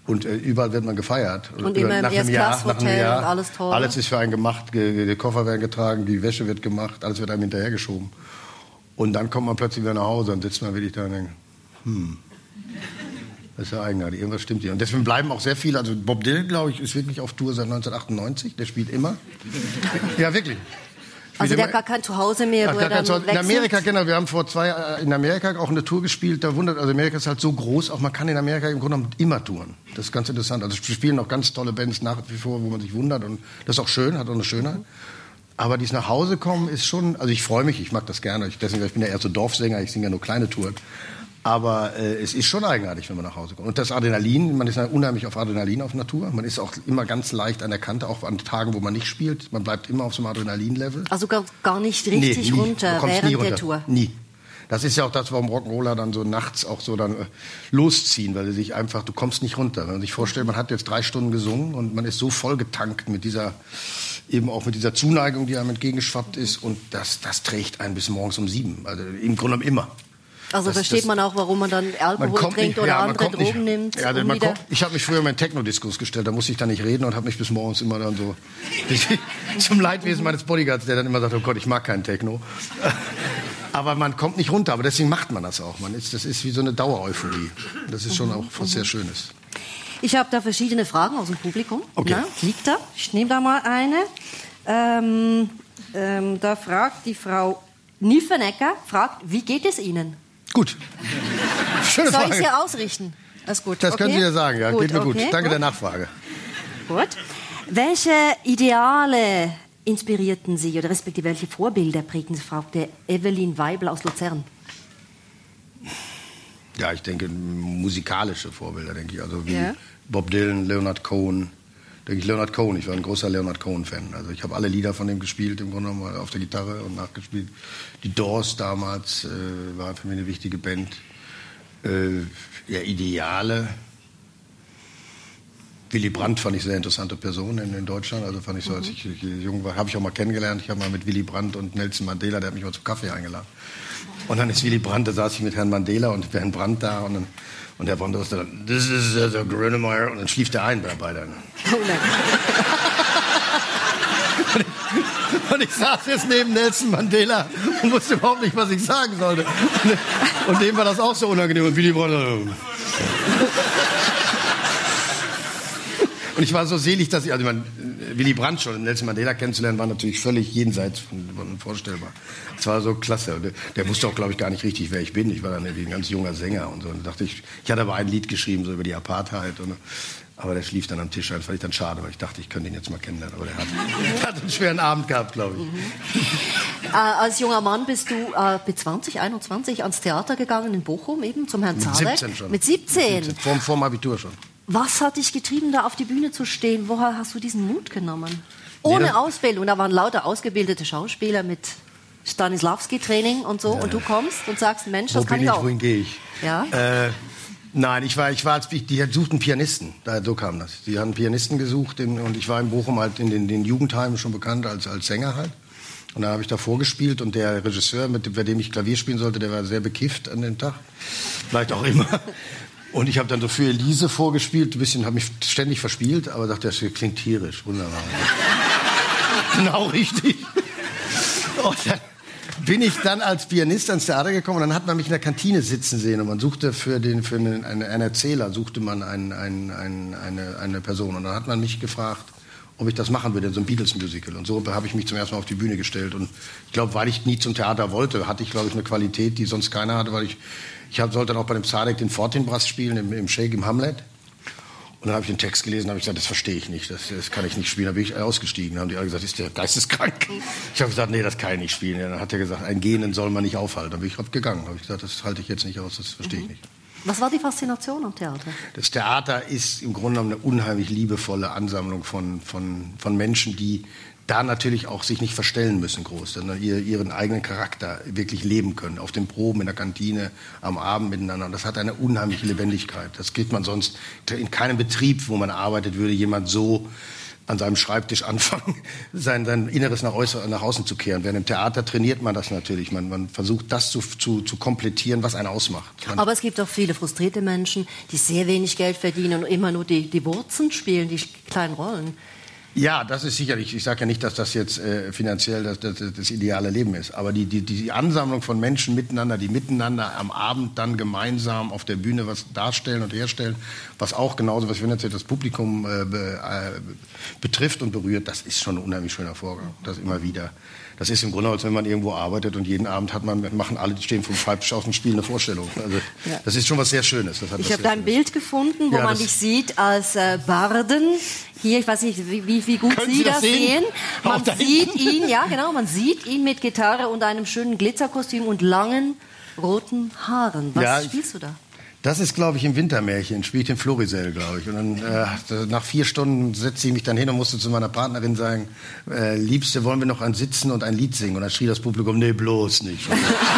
Speaker 4: Und äh, überall wird man gefeiert.
Speaker 3: Und immer
Speaker 4: nach
Speaker 3: im
Speaker 4: einem Jahr, nach einem Jahr,
Speaker 3: und alles toll.
Speaker 4: Alles ist für einen gemacht, die Koffer werden getragen, die Wäsche wird gemacht, alles wird einem hinterhergeschoben. Und dann kommt man plötzlich wieder nach Hause und sitzt man wirklich da und denkt, hm, das ist ja eigenartig, irgendwas stimmt hier. Und deswegen bleiben auch sehr viele, also Bob Dylan, glaube ich, ist wirklich auf Tour seit neunzehnhundertachtundneunzig, der spielt immer. Ja, wirklich.
Speaker 3: Also der hat gar kein Zuhause mehr, wo er dann wechselt?
Speaker 4: In Amerika, genau, wir haben vor zwei Jahren in Amerika auch eine Tour gespielt, da wundert, also Amerika ist halt so groß, auch man kann in Amerika im Grunde genommen immer touren. Das ist ganz interessant. Also wir spielen auch ganz tolle Bands nach wie vor, wo man sich wundert und das ist auch schön, hat auch eine Schönheit. Aber dieses nach Hause kommen ist schon, also ich freue mich, ich mag das gerne, ich, deswegen, ich bin ja eher so Dorfsänger, ich singe ja nur kleine Touren. Aber äh, es ist schon eigenartig, wenn man nach Hause kommt. Und das Adrenalin, man ist ja unheimlich auf Adrenalin auf Natur. Man ist auch immer ganz leicht an der Kante, auch an Tagen, wo man nicht spielt. Man bleibt immer auf so einem Adrenalin-Level.
Speaker 3: Also gar, gar nicht richtig
Speaker 4: nee,
Speaker 3: runter während
Speaker 4: nie runter.
Speaker 3: der Tour?
Speaker 4: Nie. Das ist ja auch das, warum Rock'n'Roller dann so nachts auch so dann äh, losziehen, weil sie sich einfach, du kommst nicht runter. Wenn man sich vorstellt, man hat jetzt drei Stunden gesungen und man ist so voll getankt mit dieser, eben auch mit dieser Zuneigung, die einem entgegengeschwappt ist und das, das trägt einen bis morgens um sieben. Also im Grunde genommen immer.
Speaker 3: Also
Speaker 4: das,
Speaker 3: versteht
Speaker 4: das,
Speaker 3: man auch, warum man dann Alkohol
Speaker 4: man
Speaker 3: trinkt
Speaker 4: nicht,
Speaker 3: oder
Speaker 4: ja,
Speaker 3: andere Drogen
Speaker 4: nicht,
Speaker 3: nimmt?
Speaker 4: Ja,
Speaker 3: um
Speaker 4: man kommt, ich habe mich früher mal in Techno-Discos gestellt, da musste ich dann nicht reden und habe mich bis morgens immer dann so zum Leidwesen meines Bodyguards, der dann immer sagt, oh Gott, ich mag keinen Techno. Aber man kommt nicht runter, aber deswegen macht man das auch. Man ist, das ist wie so eine Dauereuphorie. Das ist schon auch was sehr Schönes.
Speaker 3: Ich habe da verschiedene Fragen aus dem Publikum.
Speaker 4: Okay.
Speaker 3: Na, liegt da? Ich nehme da mal eine. Ähm, ähm, da fragt die Frau Niffenecker, fragt, wie geht es Ihnen?
Speaker 4: Gut. Schöne
Speaker 3: Soll
Speaker 4: Frage.
Speaker 3: ich Sie ausrichten? Das ist gut.
Speaker 4: Das
Speaker 3: okay?
Speaker 4: können Sie ja sagen, ja.
Speaker 3: Gut,
Speaker 4: Geht mir
Speaker 3: okay,
Speaker 4: gut. Danke
Speaker 3: gut.
Speaker 4: der Nachfrage.
Speaker 3: Gut. Welche Ideale inspirierten Sie oder respektive welche Vorbilder prägten Sie, fragte Evelyn Weibel aus Luzern.
Speaker 4: Ja, ich denke musikalische Vorbilder, denke ich. Also wie
Speaker 3: Ja.
Speaker 4: Bob Dylan, Leonard Cohen. Denke ich Leonard Cohen. Ich war ein großer Leonard Cohen-Fan. Also ich habe alle Lieder von dem gespielt, im Grunde genommen auf der Gitarre und nachgespielt. Die Doors damals äh, war für mich eine wichtige Band. Äh, ja, Ideale. Willy Brandt fand ich eine sehr interessante Person in, in Deutschland. Also fand ich so, als ich, ich jung war, habe ich auch mal kennengelernt. Ich habe mal mit Willy Brandt und Nelson Mandela, der hat mich mal zum Kaffee eingeladen. Und dann ist Willy Brandt, da saß ich mit Herrn Mandela und Herrn Brandt da und dann, und der Brandt sagte dann, this is uh, the Grönemeyer, und dann schlief der ein bei beiden.
Speaker 3: Oh nein.
Speaker 4: und, ich, und ich saß jetzt neben Nelson Mandela und wusste überhaupt nicht, was ich sagen sollte. Und, und dem war das auch so unangenehm. Und Willy Brandt, äh, und ich war so selig, dass ich, also ich meine, Willy Brandt schon und Nelson Mandela kennenzulernen, war natürlich völlig jenseits von, von vorstellbar. Es war so klasse. Der, der wusste auch, glaube ich, gar nicht richtig, wer ich bin. Ich war dann ein ganz junger Sänger und so. Und dachte ich, ich hatte aber ein Lied geschrieben, so über die Apartheid. Und, aber der schlief dann am Tisch ein. Das fand ich dann schade, weil ich dachte, ich könnte ihn jetzt mal kennenlernen. Aber der hat, der hat einen schweren Abend gehabt, glaube ich.
Speaker 3: Mhm. Äh, als junger Mann bist du äh, mit zwanzig, einundzwanzig ans Theater gegangen in Bochum, eben zum Herrn Zadek.
Speaker 4: Mit siebzehn schon.
Speaker 3: Mit siebzehn?
Speaker 4: Mit siebzehn. Vor, vor dem Abitur schon.
Speaker 3: Was hat dich getrieben, da auf die Bühne zu stehen? Woher hast du diesen Mut genommen? Ohne
Speaker 4: Nee,
Speaker 3: Ausbildung. Da waren lauter ausgebildete Schauspieler mit Stanislavski-Training und so. Ja. Und du kommst und sagst, Mensch, das
Speaker 4: Wo
Speaker 3: kann
Speaker 4: bin
Speaker 3: ich
Speaker 4: ich,
Speaker 3: auch.
Speaker 4: wohin gehe ich?
Speaker 3: Ja?
Speaker 4: Äh, nein, ich war, ich war als, die suchten Pianisten. Da, so kam das. Die haben Pianisten gesucht in, und ich war in Bochum halt in den, den Jugendheimen schon bekannt als, als Sänger halt. Und dann habe ich da vorgespielt und der Regisseur, mit dem, bei dem ich Klavier spielen sollte, der war sehr bekifft an dem Tag. Vielleicht auch immer. Und ich habe dann so für Elise vorgespielt, ein bisschen, habe mich ständig verspielt, aber dachte, das klingt tierisch, wunderbar. Genau richtig. Und dann bin ich dann als Pianist ans Theater gekommen und dann hat man mich in der Kantine sitzen sehen und man suchte für, den, für einen, einen, einen Erzähler, suchte man einen, einen, einen, eine, eine Person und dann hat man mich gefragt, ob ich das machen würde, so ein Beatles-Musical. Und so habe ich mich zum ersten Mal auf die Bühne gestellt. Und ich glaube, weil ich nie zum Theater wollte, hatte ich, glaube ich, eine Qualität, die sonst keiner hatte, weil ich, ich hab, sollte dann auch bei dem Zadek den Fortinbras spielen, im, im Shake, im Hamlet. Und dann habe ich den Text gelesen und habe gesagt, das verstehe ich nicht, das, das kann ich nicht spielen. Da bin ich ausgestiegen. Dann haben die alle gesagt, ist der geisteskrank? Ich habe gesagt, nee, das kann ich nicht spielen. Ja, dann hat er gesagt, ein Genen soll man nicht aufhalten. Dann bin ich gegangen. Da habe ich gesagt, das halte ich jetzt nicht aus, das verstehe ich nicht.
Speaker 3: Was war die Faszination am Theater? Das
Speaker 4: Theater ist im Grunde genommen eine unheimlich liebevolle Ansammlung von, von, von Menschen, die da natürlich auch sich nicht verstellen müssen groß, sondern ihr, ihren eigenen Charakter wirklich leben können. Auf den Proben, in der Kantine, am Abend miteinander. Und das hat eine unheimliche Lebendigkeit. Das kriegt man sonst in keinem Betrieb, wo man arbeitet, würde jemand so an seinem Schreibtisch anfangen, sein, sein Inneres nach, äußer, nach außen zu kehren. Während im Theater trainiert man das natürlich. Man, man versucht, das zu, zu, zu komplettieren, was einen ausmacht. Man
Speaker 3: Aber es gibt auch viele frustrierte Menschen, die sehr wenig Geld verdienen und immer nur die, die Wurzeln spielen, die kleinen Rollen.
Speaker 4: Ja, das ist sicherlich, ich sage ja nicht, dass das jetzt äh, finanziell das, das, das ideale Leben ist, aber die, die, die Ansammlung von Menschen miteinander, die miteinander am Abend dann gemeinsam auf der Bühne was darstellen und herstellen, was auch genauso, was finanziell das Publikum äh, be, äh, betrifft und berührt, das ist schon ein unheimlich schöner Vorgang, das immer wieder. Das ist im Grunde, als wenn man irgendwo arbeitet und jeden Abend hat man, machen alle, die stehen vom Schreibtisch auf dem Spiel eine Vorstellung. Also, ja. Das ist schon was sehr Schönes. Das hat
Speaker 3: ich habe da ein Bild gefunden, wo ja, man dich sieht als äh, Barden. Hier, ich weiß nicht, wie, wie gut Sie, Sie das sehen. sehen. Man sieht ihn, ja genau, man sieht ihn mit Gitarre und einem schönen Glitzerkostüm und langen roten Haaren. Was ja, spielst du da?
Speaker 4: Das ist, glaube ich, im Wintermärchen, spiele ich den Florisel, glaube ich. Und dann äh, nach vier Stunden setzte ich mich dann hin und musste zu meiner Partnerin sagen, äh, Liebste, wollen wir noch ein Sitzen und ein Lied singen? Und dann schrie das Publikum, nee, bloß nicht.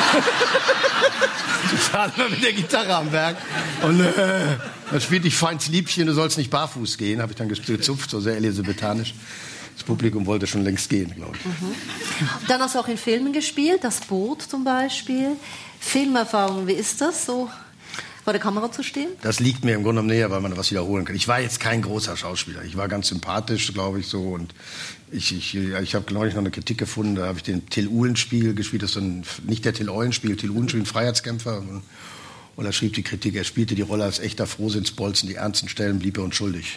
Speaker 4: Ich war immer mit der Gitarre am Werk. Und äh, dann spielte ich Feins Liebchen, du sollst nicht barfuß gehen, habe ich dann gezupft, so sehr elisabethanisch. Das Publikum wollte schon längst gehen, glaube ich.
Speaker 3: Mhm. Dann hast du auch in Filmen gespielt, Das Boot zum Beispiel. Filmerfahrung, wie ist das so? Vor der Kamera zu stehen?
Speaker 4: Das liegt mir im Grunde genommen näher, weil man was wiederholen kann. Ich war jetzt kein großer Schauspieler. Ich war ganz sympathisch, glaube ich, so. Und ich, ich, ich habe neulich noch eine Kritik gefunden, da habe ich den Till Uhlenspiegel gespielt. Das ist so ein, nicht der Till Eulenspiegel, Till Uhlenspiegel, ein Freiheitskämpfer. Und, und da schrieb die Kritik, er spielte die Rolle als echter Frohsinnsbolzen. Die ernsten Stellen blieb er unschuldig.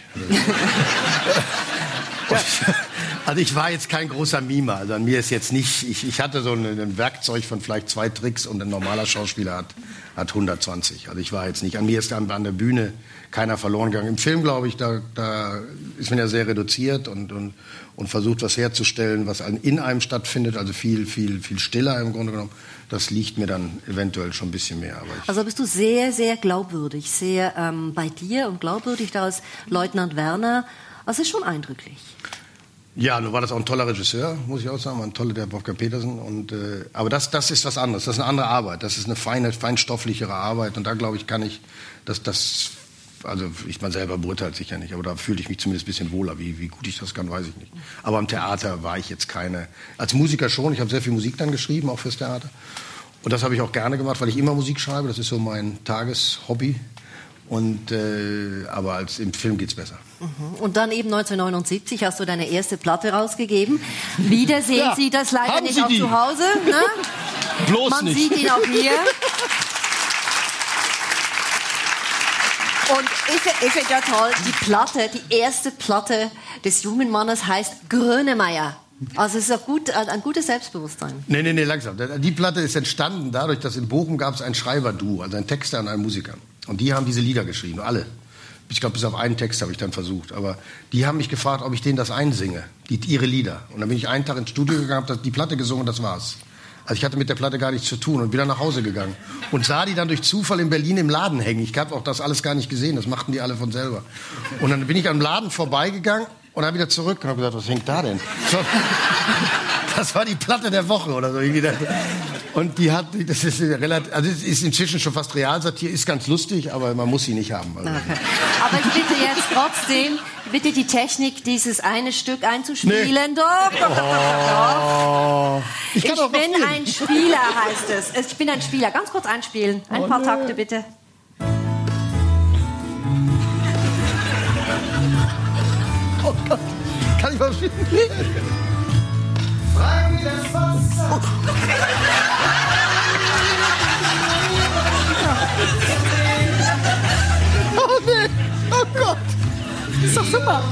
Speaker 4: Also ich war jetzt kein großer Mimer. Also an mir ist jetzt nicht, ich, ich hatte so ein, ein Werkzeug von vielleicht zwei Tricks und ein normaler Schauspieler hat, hat hundertzwanzig. Also ich war jetzt nicht, an mir ist an, an der Bühne keiner verloren gegangen. Im Film, glaube ich, da, da ist man ja sehr reduziert und, und, und versucht was herzustellen, was in einem stattfindet, also viel, viel, viel stiller im Grunde genommen. Das liegt mir dann eventuell schon ein bisschen mehr. Aber ich
Speaker 3: also bist du sehr, sehr glaubwürdig, sehr ähm, bei dir und glaubwürdig da als Leutnant Werner. Das ist schon eindrücklich.
Speaker 4: Ja, nun war das auch ein toller Regisseur, muss ich auch sagen, ein toller, der Wolfgang Petersen. Und, äh, aber das, das ist was anderes, das ist eine andere Arbeit, das ist eine feine, feinstofflichere Arbeit. Und da, glaube ich, kann ich, dass das, also ich mal selber beurteilt sicher nicht, aber da fühle ich mich zumindest ein bisschen wohler. Wie, wie gut ich das kann, weiß ich nicht. Aber am Theater war ich jetzt keine, als Musiker schon, ich habe sehr viel Musik dann geschrieben, auch fürs Theater. Und das habe ich auch gerne gemacht, weil ich immer Musik schreibe, das ist so mein Tageshobby. Und, äh, aber als, im Film geht's besser.
Speaker 3: Mhm. Und dann eben neunzehnhundertneunundsiebzig hast du deine erste Platte rausgegeben. Wieder sehen ja, Sie das leider nicht Sie auch die? Zu Hause. Ne?
Speaker 4: Bloß
Speaker 3: Man
Speaker 4: nicht.
Speaker 3: sieht ihn auch hier. Und ich, ich finde ja toll, die Platte, die erste Platte des jungen Mannes heißt Grönemeyer. Also es ist auch gut, ein gutes Selbstbewusstsein.
Speaker 4: Nee, nee, nee, langsam. Die Platte ist entstanden dadurch, dass in Bochum gab es ein Schreiberduo, also einen Texter und einen Musiker. Und die haben diese Lieder geschrieben, alle. Ich glaube, bis auf einen Text habe ich dann versucht. Aber die haben mich gefragt, ob ich denen das einsinge, die, ihre Lieder. Und dann bin ich einen Tag ins Studio gegangen, habe die Platte gesungen und das war's. Also ich hatte mit der Platte gar nichts zu tun und wieder nach Hause gegangen. Und sah die dann durch Zufall in Berlin im Laden hängen. Ich habe auch das alles gar nicht gesehen, das machten die alle von selber. Und dann bin ich am Laden vorbeigegangen und dann wieder zurück und habe gesagt, was hängt da denn? So, das war die Platte der Woche oder so. Und die hat, das ist relativ, also es ist inzwischen schon fast Realsatire, ist ganz lustig, aber man muss sie nicht haben. Also.
Speaker 3: Okay. Aber ich bitte jetzt trotzdem, bitte die Technik, dieses eine Stück einzuspielen. Nee. Doch, doch, doch, doch, doch. Ich, ich bin ein Spieler, heißt es. Ich bin ein Spieler. Ganz kurz einspielen. Ein oh, paar nee. Takte, bitte.
Speaker 4: Oh Gott, kann ich mal spielen? Frei wie das Wasser. Oh nee, oh Gott.
Speaker 3: Ist doch super.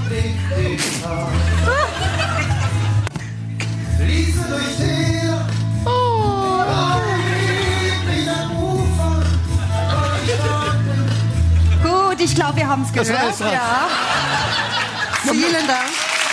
Speaker 3: Gut, ich glaube, wir haben es gehört. Ja. Vielen Dank.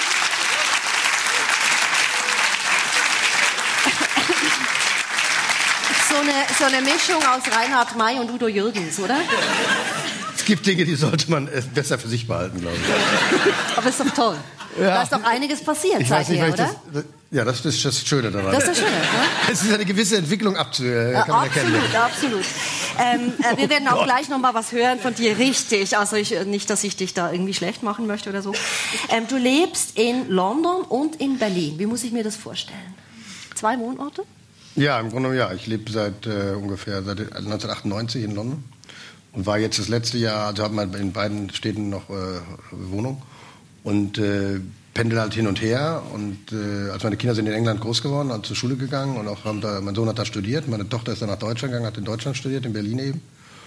Speaker 3: So eine, so eine Mischung aus Reinhard May und Udo Jürgens, oder?
Speaker 4: Es gibt Dinge, die sollte man besser für sich behalten, glaube ich.
Speaker 3: Aber ist doch toll. Ja. Da ist doch einiges passiert
Speaker 4: ich
Speaker 3: seither,
Speaker 4: nicht,
Speaker 3: oder?
Speaker 4: Das, ja, das ist das Schöne daran.
Speaker 3: Das ist das Schöne, ne?
Speaker 4: Es ist eine gewisse Entwicklung abzu, äh, kann man
Speaker 3: absolut,
Speaker 4: erkennen.
Speaker 3: Absolut, absolut. Ähm, äh, wir werden auch gleich noch mal was hören von dir, richtig. Also ich, nicht, dass ich dich da irgendwie schlecht machen möchte oder so. Ähm, du lebst in London und in Berlin. Wie muss ich mir das vorstellen? Zwei Wohnorte?
Speaker 4: Ja, im Grunde ja. Ich lebe seit äh, ungefähr seit neunzehnhundertachtundneunzig in London und war jetzt das letzte Jahr, also habe mal in beiden Städten noch äh, Wohnung und äh, pendel halt hin und her. Und äh, also meine Kinder sind in England groß geworden, also zur Schule gegangen und auch haben da, mein Sohn hat da studiert, meine Tochter ist dann nach Deutschland gegangen, hat in Deutschland studiert, in Berlin eben.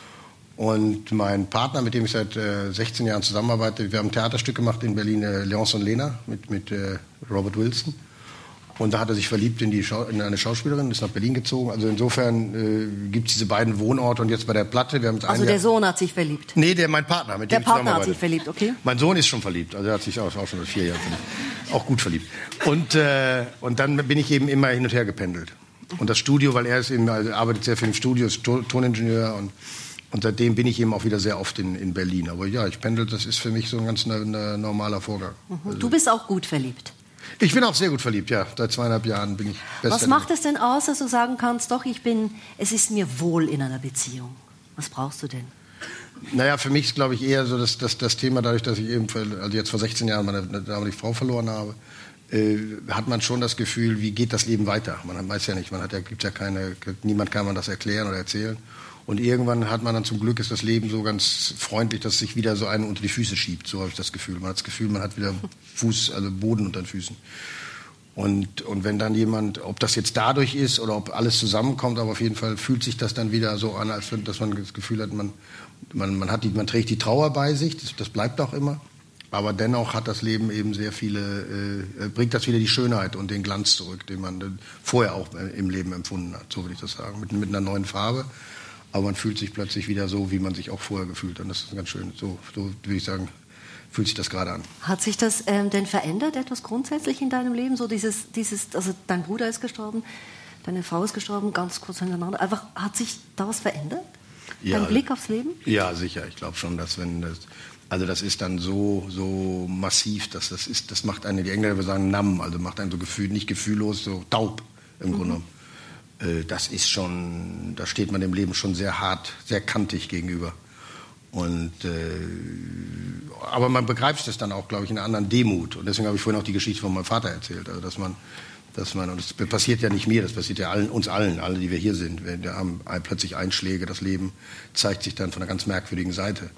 Speaker 4: Und mein Partner, mit dem ich seit äh, sechzehn Jahren zusammenarbeite, wir haben ein Theaterstück gemacht in Berlin, äh, Léonce und Lena, mit, mit äh, Robert Wilson. Und da hat er sich verliebt in, die Schau- in eine Schauspielerin, ist nach Berlin gezogen. Also insofern äh, gibt es diese beiden Wohnorte. Und jetzt bei der Platte, wir haben
Speaker 3: Also der Sohn hat sich verliebt?
Speaker 4: Nee, der, mein Partner, mit
Speaker 3: der
Speaker 4: dem ich
Speaker 3: Partner hat
Speaker 4: zusammenarbeite.
Speaker 3: sich verliebt, okay.
Speaker 4: Mein Sohn ist schon verliebt, also er hat sich auch, auch schon seit vier Jahren verliebt. Auch gut verliebt. Und, äh, und dann bin ich eben immer hin und her gependelt. Und das Studio, weil er ist eben, also arbeitet sehr viel im Studio, ist To- Toningenieur und, und seitdem bin ich eben auch wieder sehr oft in, in Berlin. Aber ja, ich pendel, das ist für mich so ein ganz ne, ne, normaler Vorgang.
Speaker 3: Mhm.
Speaker 4: Also,
Speaker 3: Du bist auch gut verliebt?
Speaker 4: ich bin auch sehr gut verliebt, ja. Seit zweieinhalb Jahren bin ich bester.
Speaker 3: Was macht es denn aus, dass du sagen kannst, doch, ich bin, es ist mir wohl in einer Beziehung? Was brauchst du denn?
Speaker 4: Naja, für mich ist, glaube ich, eher so das, das, das Thema, dadurch, dass ich eben also jetzt vor sechzehn Jahren meine damalige Frau verloren habe, äh, hat man schon das Gefühl, wie geht das Leben weiter? Man weiß ja nicht, man hat ja, gibt ja keine, niemand kann man das erklären oder erzählen. Und irgendwann hat man dann zum Glück, ist das Leben so ganz freundlich, dass sich wieder so einen unter die Füße schiebt. So habe ich das Gefühl. Man hat das Gefühl, man hat wieder Fuß, also Boden unter den Füßen. Und, und wenn dann jemand, ob das jetzt dadurch ist oder ob alles zusammenkommt, aber auf jeden Fall fühlt sich das dann wieder so an, als wenn, dass man das Gefühl hat, man, man, man, hat die, man trägt die Trauer bei sich, das, das bleibt auch immer. Aber dennoch hat das Leben eben sehr viele, äh, bringt das wieder die Schönheit und den Glanz zurück, den man äh, vorher auch im Leben empfunden hat, so würde ich das sagen, mit, mit einer neuen Farbe. Aber man fühlt sich plötzlich wieder so, wie man sich auch vorher gefühlt hat. Und das ist ganz schön. So, so würde ich sagen, fühlt sich das gerade an.
Speaker 3: Hat sich das ähm, denn verändert, etwas grundsätzlich in deinem Leben? So dieses, dieses, also dein Bruder ist gestorben, deine Frau ist gestorben, ganz kurz hintereinander. Einfach, hat sich da was verändert?
Speaker 4: Ja,
Speaker 3: Dein Blick aufs Leben?
Speaker 4: Ja, sicher. Ich glaube schon, dass wenn das, also das ist dann so, so massiv, dass das ist, das macht einen, die Engländer würden sagen, numb, also macht einen so gefühl, nicht gefühllos, so taub im mhm. Grunde genommen. Das ist schon, da steht man dem Leben schon sehr hart, sehr kantig gegenüber. Und, äh, aber man begreift es dann auch, glaube ich, in einer anderen Demut. Und deswegen habe ich vorhin auch die Geschichte von meinem Vater erzählt. Also, dass man, dass man, und das passiert ja nicht mir, das passiert ja allen, uns allen, alle, die wir hier sind. Wir haben plötzlich Einschläge, das Leben zeigt sich dann von einer ganz merkwürdigen Seite.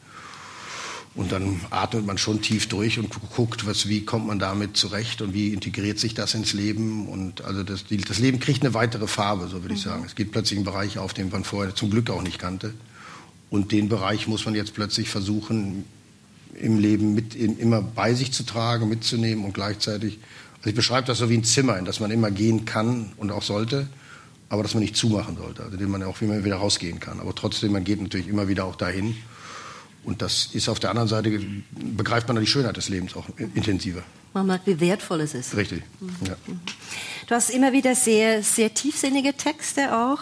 Speaker 4: Und dann atmet man schon tief durch und guckt, was, wie kommt man damit zurecht und wie integriert sich das ins Leben. Und also das, die, das Leben kriegt eine weitere Farbe, so würde ich sagen. Es geht plötzlich einen Bereich auf, den man vorher zum Glück auch nicht kannte. Und den Bereich muss man jetzt plötzlich versuchen, im Leben mit, in, immer bei sich zu tragen, mitzunehmen und gleichzeitig, also ich beschreibe das so wie ein Zimmer, in das man immer gehen kann und auch sollte, aber das man nicht zumachen sollte, also in dem man auch immer wieder rausgehen kann. Aber trotzdem, man geht natürlich immer wieder auch dahin. Und das ist auf der anderen Seite, begreift man dann die Schönheit des Lebens auch intensiver.
Speaker 3: Man merkt, wie wertvoll es ist.
Speaker 4: Richtig,
Speaker 3: mhm.
Speaker 4: ja.
Speaker 3: Du hast immer wieder sehr, sehr tiefsinnige Texte auch.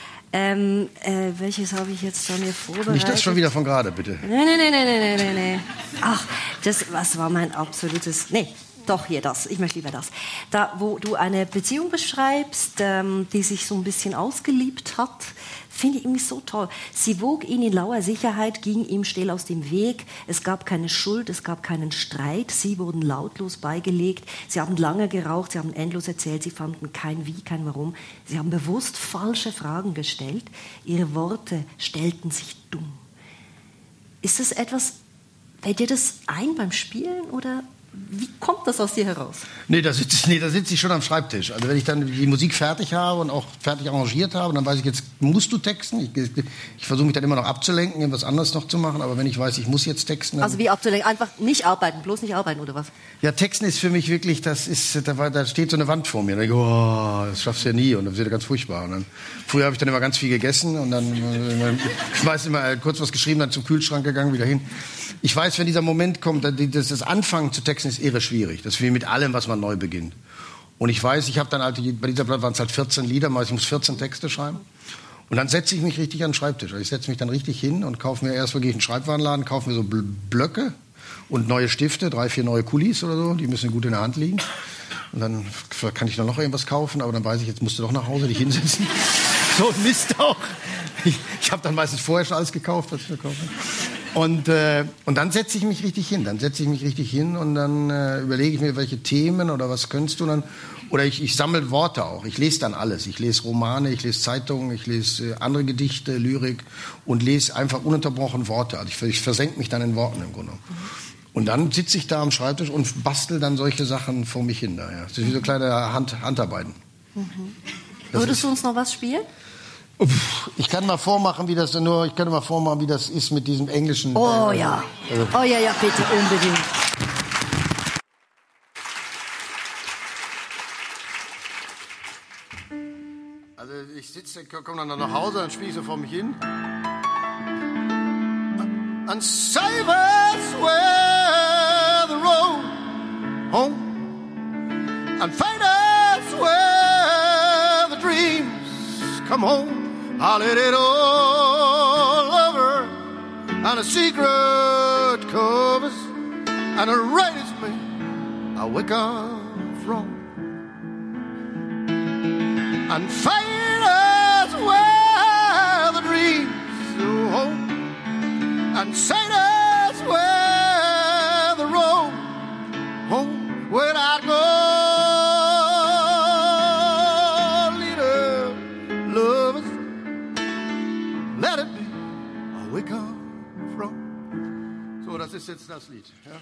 Speaker 3: Ähm, äh, welches habe ich jetzt da mir vorbereitet?
Speaker 4: Nicht das schon wieder von gerade, bitte.
Speaker 3: Nein, nein, nein, nein, nein, nein, nein. Ach, das was war mein absolutes... Nee, doch hier das. Ich möchte lieber das. Da, wo du eine Beziehung beschreibst, ähm, die sich so ein bisschen ausgeliebt hat, finde ich irgendwie so toll. Sie wog ihn in lauer Sicherheit, ging ihm still aus dem Weg. Es gab keine Schuld, es gab keinen Streit. Sie wurden lautlos beigelegt. Sie haben lange geraucht, sie haben endlos erzählt. Sie fanden kein Wie, kein Warum. Sie haben bewusst falsche Fragen gestellt. Ihre Worte stellten sich dumm. Ist das etwas, fällt dir das ein beim Spielen oder... Wie kommt das aus dir heraus?
Speaker 4: Nee, da sitze nee, sitz ich schon am Schreibtisch. Also wenn ich dann die Musik fertig habe und auch fertig arrangiert habe, dann weiß ich, jetzt musst du texten. Ich, ich, ich versuche mich dann immer noch abzulenken, etwas anderes noch zu machen. Aber wenn ich weiß, ich muss jetzt texten...
Speaker 3: Also wie abzulenken? Einfach nicht arbeiten, bloß nicht arbeiten oder was?
Speaker 4: Ja, Texten ist für mich wirklich, das ist, da, da steht so eine Wand vor mir. Da denke ich, oh, das schaffst du ja nie. Und das wird ganz furchtbar. Und dann, früher habe ich dann immer ganz viel gegessen und dann ich weiß immer kurz was geschrieben, dann zum Kühlschrank gegangen, wieder hin. Ich weiß, wenn dieser Moment kommt, das, das Anfangen zu texten ist irre schwierig. Das ist wie mit allem, was man neu beginnt. Und ich weiß, ich habe dann halt, bei dieser Platte waren es halt vierzehn Lieder, ich muss vierzehn Texte schreiben. Und dann setze ich mich richtig an den Schreibtisch. Also ich setze mich dann richtig hin und kaufe mir erst wirklich einen Schreibwarenladen, kaufe mir so Blöcke und neue Stifte, drei, vier neue Kulis oder so, die müssen gut in der Hand liegen. Und dann kann ich dann noch irgendwas kaufen, aber dann weiß ich, jetzt musst du doch nach Hause dich hinsetzen. So ein Mist auch. ich, ich habe dann meistens vorher schon alles gekauft, was ich verkaufe. Und, äh, und dann setze ich mich richtig hin. Dann setze ich mich richtig hin und dann äh, überlege ich mir, welche Themen oder was könntest du dann. Oder ich, ich sammle Worte auch. Ich lese dann alles. Ich lese Romane, ich lese Zeitungen, ich lese äh, andere Gedichte, Lyrik und lese einfach ununterbrochen Worte. Also ich, ich versenke mich dann in Worten im Grunde. Und dann sitze ich da am Schreibtisch und bastel dann solche Sachen vor mich hin. Da, ja. Das ist wie so kleine Hand, Handarbeiten.
Speaker 3: Mhm. Würdest du uns noch was spielen?
Speaker 4: Ich kann mal vormachen, wie das nur. Ich kann mal vormachen, wie das ist mit diesem englischen.
Speaker 3: Oh
Speaker 4: äh,
Speaker 3: ja,
Speaker 4: also.
Speaker 3: oh ja, ja, bitte unbedingt.
Speaker 4: Also ich sitze, komme dann nach Hause, dann spiele ich so vor mich hin. And save us where the road home, and find us where the dreams come home. I'll let it all over, and a secret covers, and the right is me. I wake up from, and find us where the dreams go home. And say us where the road home where I'd go. Little lovers, let it be where we come from. So, das ist jetzt das Lied. Ja.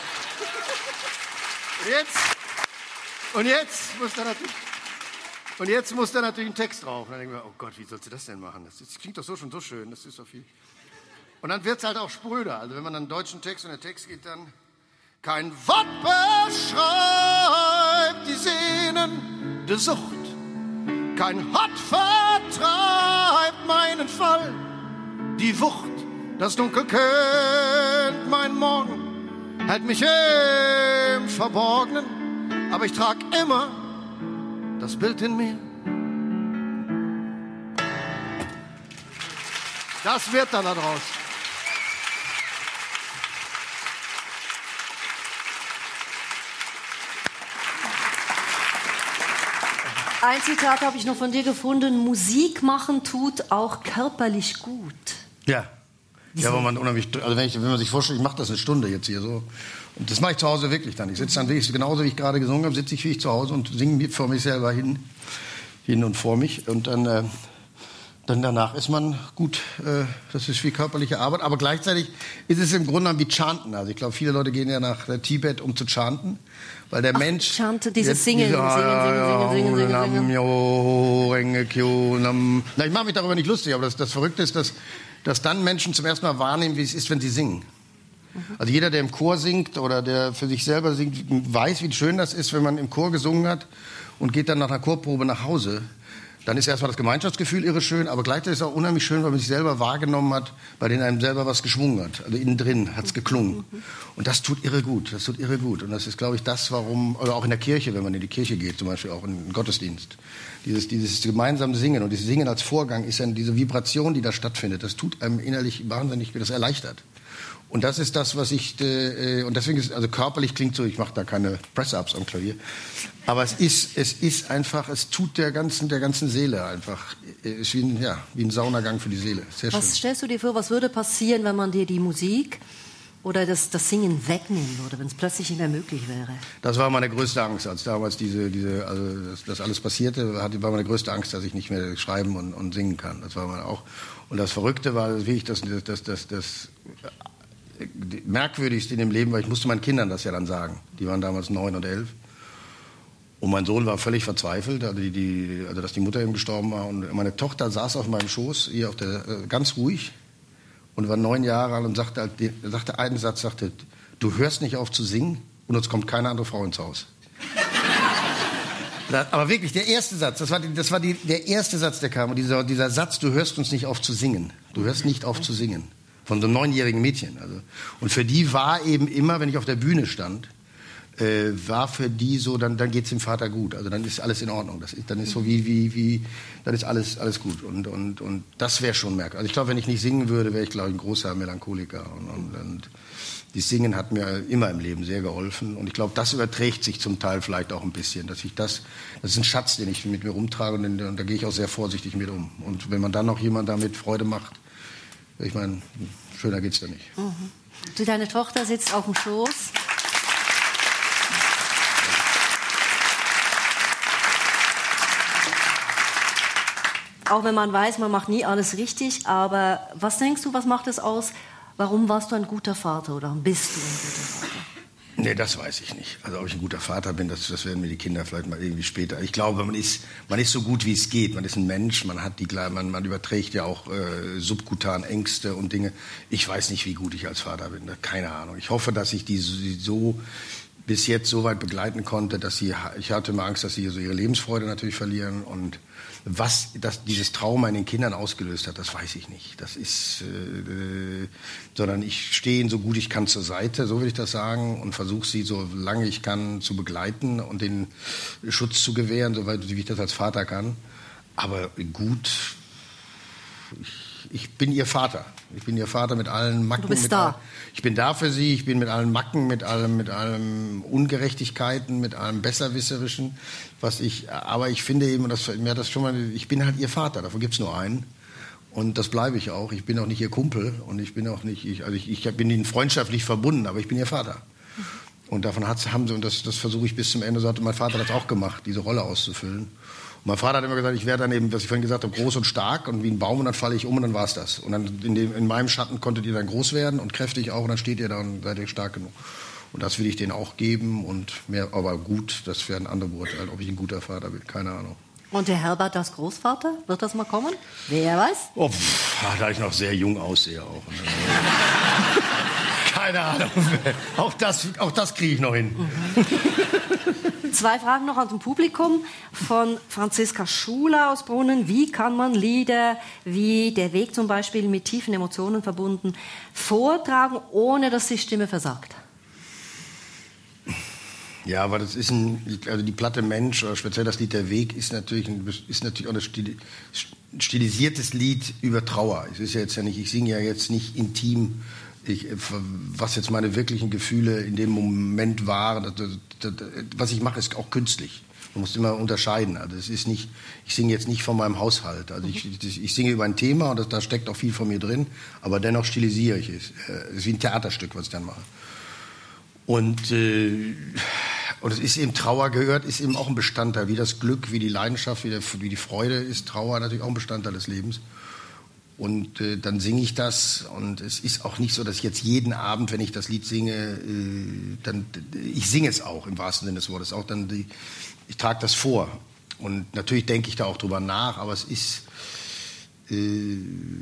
Speaker 4: Und jetzt, und jetzt muss da natürlich, und jetzt muss da natürlich ein Text drauf. Und dann denken wir, oh Gott, wie sollst du das denn machen? Das, das klingt doch so schon so schön, das ist so viel. Und dann wird's halt auch spröder. Also wenn man einen deutschen Text und der Text geht dann: Kein Wort beschreibt die Sehnen der Sucht. Kein Hott vertreibt meinen Fall. Die Wucht, das Dunkel kennt mein Morgen, hält mich im Verborgenen. Aber ich trag immer das Bild in mir. Das wird dann da draus.
Speaker 3: Ein Zitat habe ich noch von dir gefunden. Musik machen tut auch körperlich gut.
Speaker 4: Ja. Ja, aber man unheimlich, also wenn, ich, wenn man sich vorstellt, ich mache das eine Stunde jetzt hier so. Und das mache ich zu Hause wirklich dann. Ich sitze dann wirklich, genauso wie ich gerade gesungen habe, sitze ich wie ich zu Hause und singe vor mich selber hin, hin und vor mich. Und dann, äh, dann danach ist man gut, äh, das ist wie körperliche Arbeit. Aber gleichzeitig ist es im Grunde wie Chanten. Also ich glaube, viele Leute gehen ja nach Tibet, um zu chanten. Weil der Ach, Mensch...
Speaker 3: Chante, dieses Singen, diese, singen, singen, singen, singen,
Speaker 4: singen. Na, ich mache mich darüber nicht lustig, aber das, das Verrückte ist, dass, dass dann Menschen zum ersten Mal wahrnehmen, wie es ist, wenn sie singen. Also jeder, der im Chor singt oder der für sich selber singt, weiß, wie schön das ist, wenn man im Chor gesungen hat und geht dann nach einer Chorprobe nach Hause. Dann ist erstmal das Gemeinschaftsgefühl irre schön, aber gleichzeitig ist es auch unheimlich schön, weil man sich selber wahrgenommen hat, bei denen einem selber was geschwungen hat. Also innen drin hat es geklungen. Und das tut irre gut, das tut irre gut. Und das ist, glaube ich, das, warum, oder auch in der Kirche, wenn man in die Kirche geht, zum Beispiel auch in den Gottesdienst. Dieses, dieses gemeinsame Singen und dieses Singen als Vorgang ist dann diese Vibration, die da stattfindet. Das tut einem innerlich wahnsinnig, das erleichtert. Und das ist das, was ich, äh, und deswegen ist, also körperlich klingt so, ich mache da keine Press-Ups am Klavier, aber es ist, es ist einfach, es tut der ganzen, der ganzen Seele einfach, es ist wie ein, ja, wie ein Saunagang für die Seele. Sehr
Speaker 3: was
Speaker 4: schön.
Speaker 3: Stellst du dir vor, was würde passieren, wenn man dir die Musik oder das, das Singen wegnehmen würde, wenn es plötzlich nicht mehr möglich wäre?
Speaker 4: Das war meine größte Angst, als damals diese, diese, also das, das alles passierte, hatte, war meine größte Angst, dass ich nicht mehr schreiben und, und singen kann. Das war meine auch. Und das Verrückte war wirklich, dass das, das, das, das merkwürdigste in dem Leben, weil ich musste meinen Kindern das ja dann sagen. Die waren damals neun und elf. Und mein Sohn war völlig verzweifelt, also, die, die, also dass die Mutter eben gestorben war. Und meine Tochter saß auf meinem Schoß, hier auf der, ganz ruhig, und war neun Jahre alt und sagte, sagte einen Satz, sagte, du hörst nicht auf zu singen und uns kommt keine andere Frau ins Haus. Aber wirklich, der erste Satz, das war, die, das war die, der erste Satz, der kam. Und dieser, dieser Satz, du hörst uns nicht auf zu singen. Du hörst nicht auf zu singen. Von so einem neunjährigen Mädchen. Also. Und für die war eben immer, wenn ich auf der Bühne stand, äh, war für die so, dann, dann geht es dem Vater gut. Also dann ist alles in Ordnung. Das ist, dann ist so wie, wie, wie, dann ist alles, alles gut. Und, und, und das wäre schon merkwürdig. Also ich glaube, wenn ich nicht singen würde, wäre ich, glaube ich, ein großer Melancholiker. Und, und, und das Singen hat mir immer im Leben sehr geholfen. Und ich glaube, das überträgt sich zum Teil vielleicht auch ein bisschen. Dass ich das, das ist ein Schatz, den ich mit mir rumtrage und, den, und da gehe ich auch sehr vorsichtig mit um. Und wenn man dann noch jemand damit Freude macht, ich meine, schöner geht's da nicht.
Speaker 3: Mhm. Du, deine Tochter sitzt auf dem Schoß. Auch wenn man weiß, man macht nie alles richtig, aber was denkst du, was macht es aus? Warum warst du ein guter Vater oder bist du ein guter Vater?
Speaker 4: Nee, das weiß ich nicht. Also ob ich ein guter Vater bin, das, das werden mir die Kinder vielleicht mal irgendwie später. Ich glaube, man ist, man ist so gut, wie es geht. Man ist ein Mensch, man hat die, man, man überträgt ja auch äh, subkutan Ängste und Dinge. Ich weiß nicht, wie gut ich als Vater bin. Keine Ahnung. Ich hoffe, dass ich die so bis jetzt so weit begleiten konnte, dass sie, ich hatte immer Angst, dass sie so ihre Lebensfreude natürlich verlieren. Und was das, dieses Trauma in den Kindern ausgelöst hat, das weiß ich nicht. Das ist, äh, sondern ich stehe ihnen so gut ich kann zur Seite, so will ich das sagen, und versuche sie so lange ich kann zu begleiten und den Schutz zu gewähren, soweit wie ich das als Vater kann. Aber gut, ich, ich bin ihr Vater. Ich bin ihr Vater mit allen Macken.
Speaker 3: Du bist
Speaker 4: mit
Speaker 3: da.
Speaker 4: All, ich bin da für sie. Ich bin mit allen Macken, mit allem, mit allem Ungerechtigkeiten, mit allem Besserwisserischen. Was ich, aber ich finde eben, das, mir hat das schon mal, ich bin halt ihr Vater. Davon gibt's nur einen. Und das bleibe ich auch. Ich bin auch nicht ihr Kumpel und ich bin auch nicht, ich, also ich, ich bin ihnen freundschaftlich verbunden, aber ich bin ihr Vater. Mhm. Und davon hat's, haben sie, und das, das versuche ich bis zum Ende, so hatte mein Vater das auch gemacht, diese Rolle auszufüllen. Und mein Vater hat immer gesagt, ich wäre dann eben, was ich vorhin gesagt habe, groß und stark und wie ein Baum und dann falle ich um und dann war's das. Und dann in, dem, in meinem Schatten konntet ihr dann groß werden und kräftig auch und dann steht ihr da und seid ihr stark genug. Und das will ich denen auch geben und mehr, aber gut, das werden andere beurteilen, ob ich ein guter Vater bin, keine Ahnung.
Speaker 3: Und der Herbert als Großvater, wird das mal kommen? Wer weiß?
Speaker 4: Oh, pff, da ich noch sehr jung aussehe auch. Keine Ahnung, auch das, auch das kriege ich noch hin.
Speaker 3: Mhm. Zwei Fragen noch an dem Publikum von Franziska Schuler aus Brunnen. Wie kann man Lieder wie Der Weg zum Beispiel mit tiefen Emotionen verbunden vortragen, ohne dass die Stimme versagt?
Speaker 4: Ja, aber das ist ein, also die Platte Mensch oder speziell das Lied Der Weg ist natürlich, ein, ist natürlich auch ein stilisiertes Lied über Trauer. Es ist ja jetzt ja nicht, ich singe ja jetzt nicht intim. Ich, was jetzt meine wirklichen Gefühle in dem Moment waren, das, das, das, was ich mache, ist auch künstlich. Man muss immer unterscheiden. Also es ist nicht, ich singe jetzt nicht von meinem Haushalt. Also ich, ich singe über ein Thema und das, da steckt auch viel von mir drin, aber dennoch stilisiere ich es. Es ist wie ein Theaterstück, was ich dann mache. Und, äh, und es ist eben, Trauer gehört, ist eben auch ein Bestandteil, wie das Glück, wie die Leidenschaft, wie, der, wie die Freude ist Trauer natürlich auch ein Bestandteil des Lebens. Und äh, dann singe ich das und es ist auch nicht so, dass ich jetzt jeden Abend, wenn ich das Lied singe, äh, dann, ich singe es auch im wahrsten Sinne des Wortes, auch dann die, ich trage das vor und natürlich denke ich da auch drüber nach, aber es ist, äh,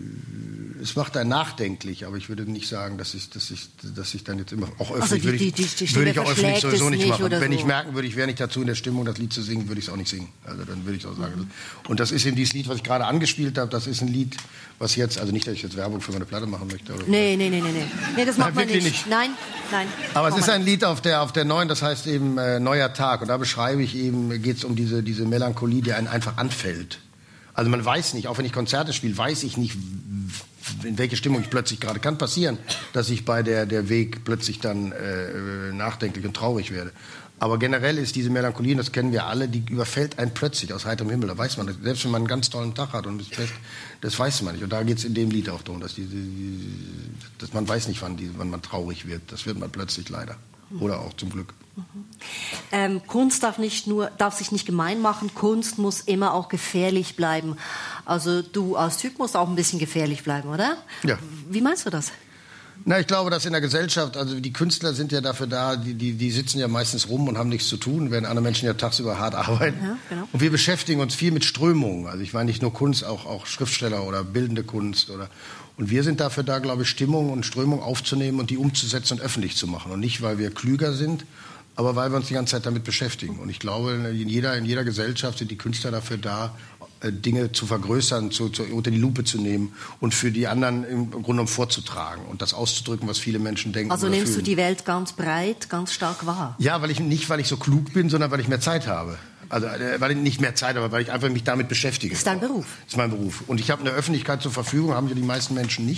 Speaker 4: es macht einen nachdenklich, aber ich würde nicht sagen, dass ich, dass ich, dass ich dann jetzt immer auch öffentlich,
Speaker 3: also die,
Speaker 4: würde ich,
Speaker 3: die, die
Speaker 4: würde ich auch öffentlich sowieso nicht, nicht machen. Wenn
Speaker 3: so.
Speaker 4: ich merken würde, ich wäre nicht dazu in der Stimmung, das Lied zu singen, würde ich es auch nicht singen. Also dann würde ich es auch sagen. Mhm. Und das ist eben dieses Lied, was ich gerade angespielt habe, das ist ein Lied, was jetzt, also nicht, dass ich jetzt Werbung für meine Platte machen möchte. Oder
Speaker 3: nee, nee, nee, nee, nee. Nee, das macht
Speaker 4: nein,
Speaker 3: man nicht.
Speaker 4: nicht.
Speaker 3: Nein, nein.
Speaker 4: Aber es ist ein Lied auf der, auf der neuen, das heißt eben äh, Neuer Tag. Und da beschreibe ich eben, geht es um diese, diese Melancholie, die einen einfach anfällt. Also man weiß nicht, auch wenn ich Konzerte spiele, weiß ich nicht, in welche Stimmung ich plötzlich gerade, kann passieren, dass ich bei der, der Weg plötzlich dann äh, nachdenklich und traurig werde. Aber generell ist diese Melancholie, das kennen wir alle, die überfällt einen plötzlich aus heiterem Himmel. Da weiß man, selbst wenn man einen ganz tollen Tag hat und ist fest, das weiß man nicht. Und da geht es in dem Lied auch darum, dass, die, die, dass man weiß nicht, wann, die, wann man traurig wird. Das wird man plötzlich leider. Oder auch zum Glück.
Speaker 3: Mhm. Ähm, Kunst darf, nicht nur, darf sich nicht gemein machen, Kunst muss immer auch gefährlich bleiben. Also du als Typ musst auch ein bisschen gefährlich bleiben, oder?
Speaker 4: Ja.
Speaker 3: Wie meinst du das?
Speaker 4: Na, ich glaube, dass in der Gesellschaft, also die Künstler sind ja dafür da, die, die, die sitzen ja meistens rum und haben nichts zu tun, während andere Menschen ja tagsüber hart arbeiten.
Speaker 3: Ja, genau.
Speaker 4: Und wir beschäftigen uns viel mit Strömungen. Also ich meine nicht nur Kunst, auch, auch Schriftsteller oder bildende Kunst. Oder, und wir sind dafür da, glaube ich, Stimmung und Strömung aufzunehmen und die umzusetzen und öffentlich zu machen. Und nicht, weil wir klüger sind, aber weil wir uns die ganze Zeit damit beschäftigen. Und ich glaube, in jeder, in jeder Gesellschaft sind die Künstler dafür da, Dinge zu vergrößern, zu, zu, unter die Lupe zu nehmen und für die anderen im Grunde genommen vorzutragen und das auszudrücken, was viele Menschen denken.
Speaker 3: Also
Speaker 4: oder
Speaker 3: nimmst
Speaker 4: fühlen.
Speaker 3: du die Welt ganz breit, ganz stark wahr?
Speaker 4: Ja, weil ich nicht, weil ich so klug bin, sondern weil ich mehr Zeit habe. Also weil ich nicht mehr Zeit habe, weil ich einfach mich damit beschäftige.
Speaker 3: Das ist dein Beruf?
Speaker 4: Das ist mein Beruf. Und ich habe eine Öffentlichkeit zur Verfügung, haben ja die meisten Menschen nicht.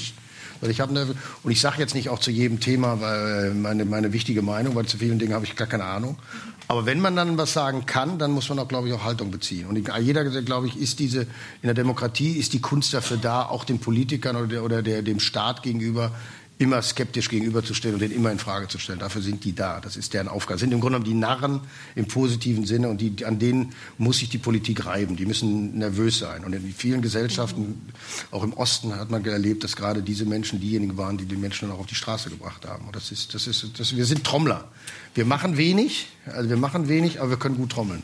Speaker 4: Weil ich habe eine, und ich sage jetzt nicht auch zu jedem Thema weil meine, meine wichtige Meinung, weil zu vielen Dingen habe ich gar keine Ahnung. Aber wenn man dann was sagen kann, dann muss man auch, glaube ich, auch Haltung beziehen. Und jeder, glaube ich, ist diese, in der Demokratie ist die Kunst dafür da, auch den Politikern oder, der, oder der, dem Staat gegenüber immer skeptisch gegenüberzustellen und den immer in Frage zu stellen. Dafür sind die da. Das ist deren Aufgabe. Das sind im Grunde genommen die Narren im positiven Sinne und die, an denen muss sich die Politik reiben. Die müssen nervös sein. Und in vielen Gesellschaften, auch im Osten, hat man erlebt, dass gerade diese Menschen diejenigen waren, die die Menschen dann auch auf die Straße gebracht haben. Und das ist, das ist, das, wir sind Trommler. Wir machen wenig, also wir machen wenig, aber wir können gut trommeln.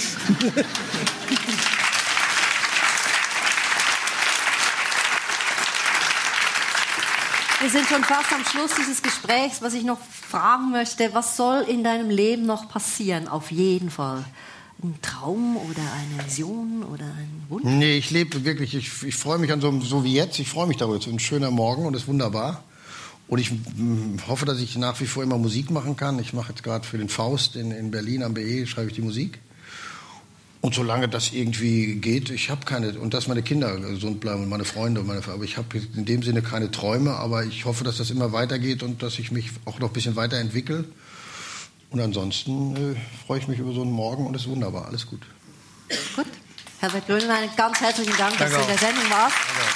Speaker 3: Wir sind schon fast am Schluss dieses Gesprächs. Was ich noch fragen möchte, was soll in deinem Leben noch passieren? Auf jeden Fall. Ein Traum oder eine Vision oder ein Wunsch?
Speaker 4: Nee, ich lebe wirklich, ich, ich freue mich an so, so wie jetzt, ich freue mich darüber. Es ist ein schöner Morgen und es ist wunderbar. Und ich m, hoffe, dass ich nach wie vor immer Musik machen kann. Ich mache jetzt gerade für den Faust in, in Berlin am B E, schreibe ich die Musik. Und solange das irgendwie geht, ich habe keine, und dass meine Kinder gesund bleiben und meine Freunde und meine, aber ich habe in dem Sinne keine Träume, aber ich hoffe, dass das immer weitergeht und dass ich mich auch noch ein bisschen weiterentwickle. Und ansonsten äh, freue ich mich über so einen Morgen und es ist wunderbar, alles gut.
Speaker 3: Gut. Herbert Grönemeyer, ganz herzlichen Dank, dass
Speaker 4: Danke
Speaker 3: du in der Sendung warst.
Speaker 4: Danke.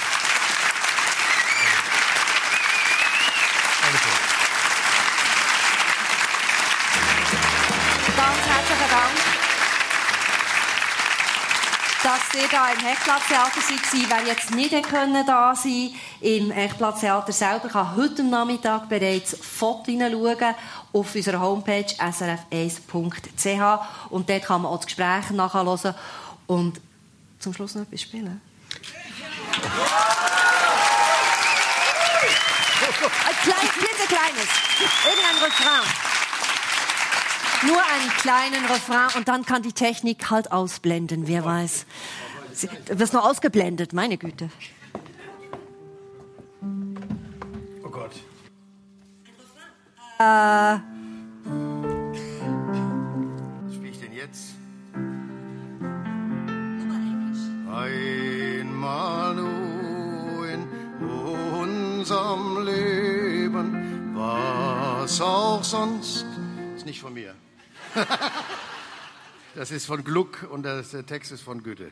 Speaker 3: Ganz herzlichen Dank, dass ihr da im Hechtplatz-Theater seid. Wer jetzt nicht können da sein im Hechtplatz-Theater selber, kann heute Nachmittag bereits Fotos hineinschauen auf unserer Homepage s r f eins punkt c h und dort kann man auch das Gespräch nachhören und zum Schluss noch etwas spielen. Ein kleines, klitzekleines, irgendein Refrain. Nur einen kleinen Refrain und dann kann die Technik halt ausblenden, wer weiß. Du wirst noch ausgeblendet, meine Güte.
Speaker 4: Oh Gott.
Speaker 3: Äh...
Speaker 4: Was spiele ich denn jetzt? Einmal nur in unserem Leben, was auch sonst. Ist nicht von mir. Das ist von Gluck und das, der Text ist von Goethe.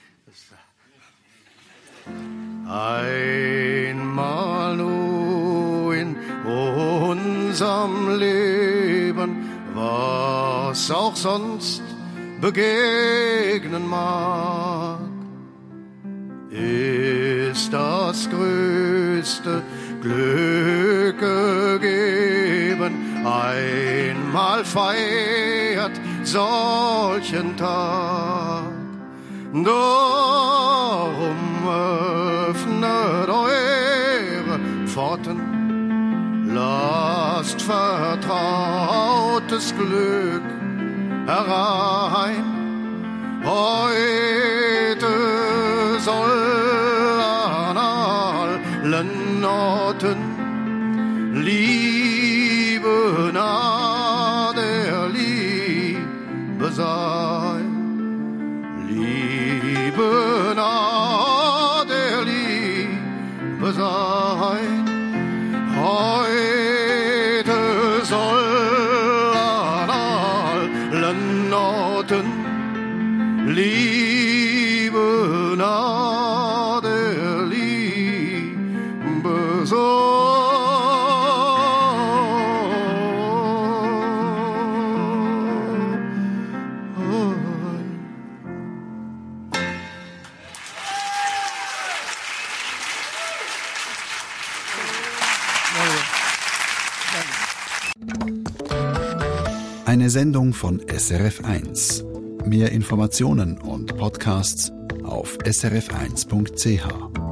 Speaker 4: Einmal nur in unserem Leben, was auch sonst begegnen mag, ist das größte Glück gegeben. Einmal feiert solchen Tag. Darum öffnet eure Pforten, lasst vertrautes Glück herein. Heute soll an allen Orten Liebe nah der Liebe sein. Liebe nah der Liebe sein. Heute soll an allen Orten Liebe nah der Liebe sein.
Speaker 1: Eine Sendung von S R F eins. Mehr Informationen und Podcasts auf s r f eins punkt c h.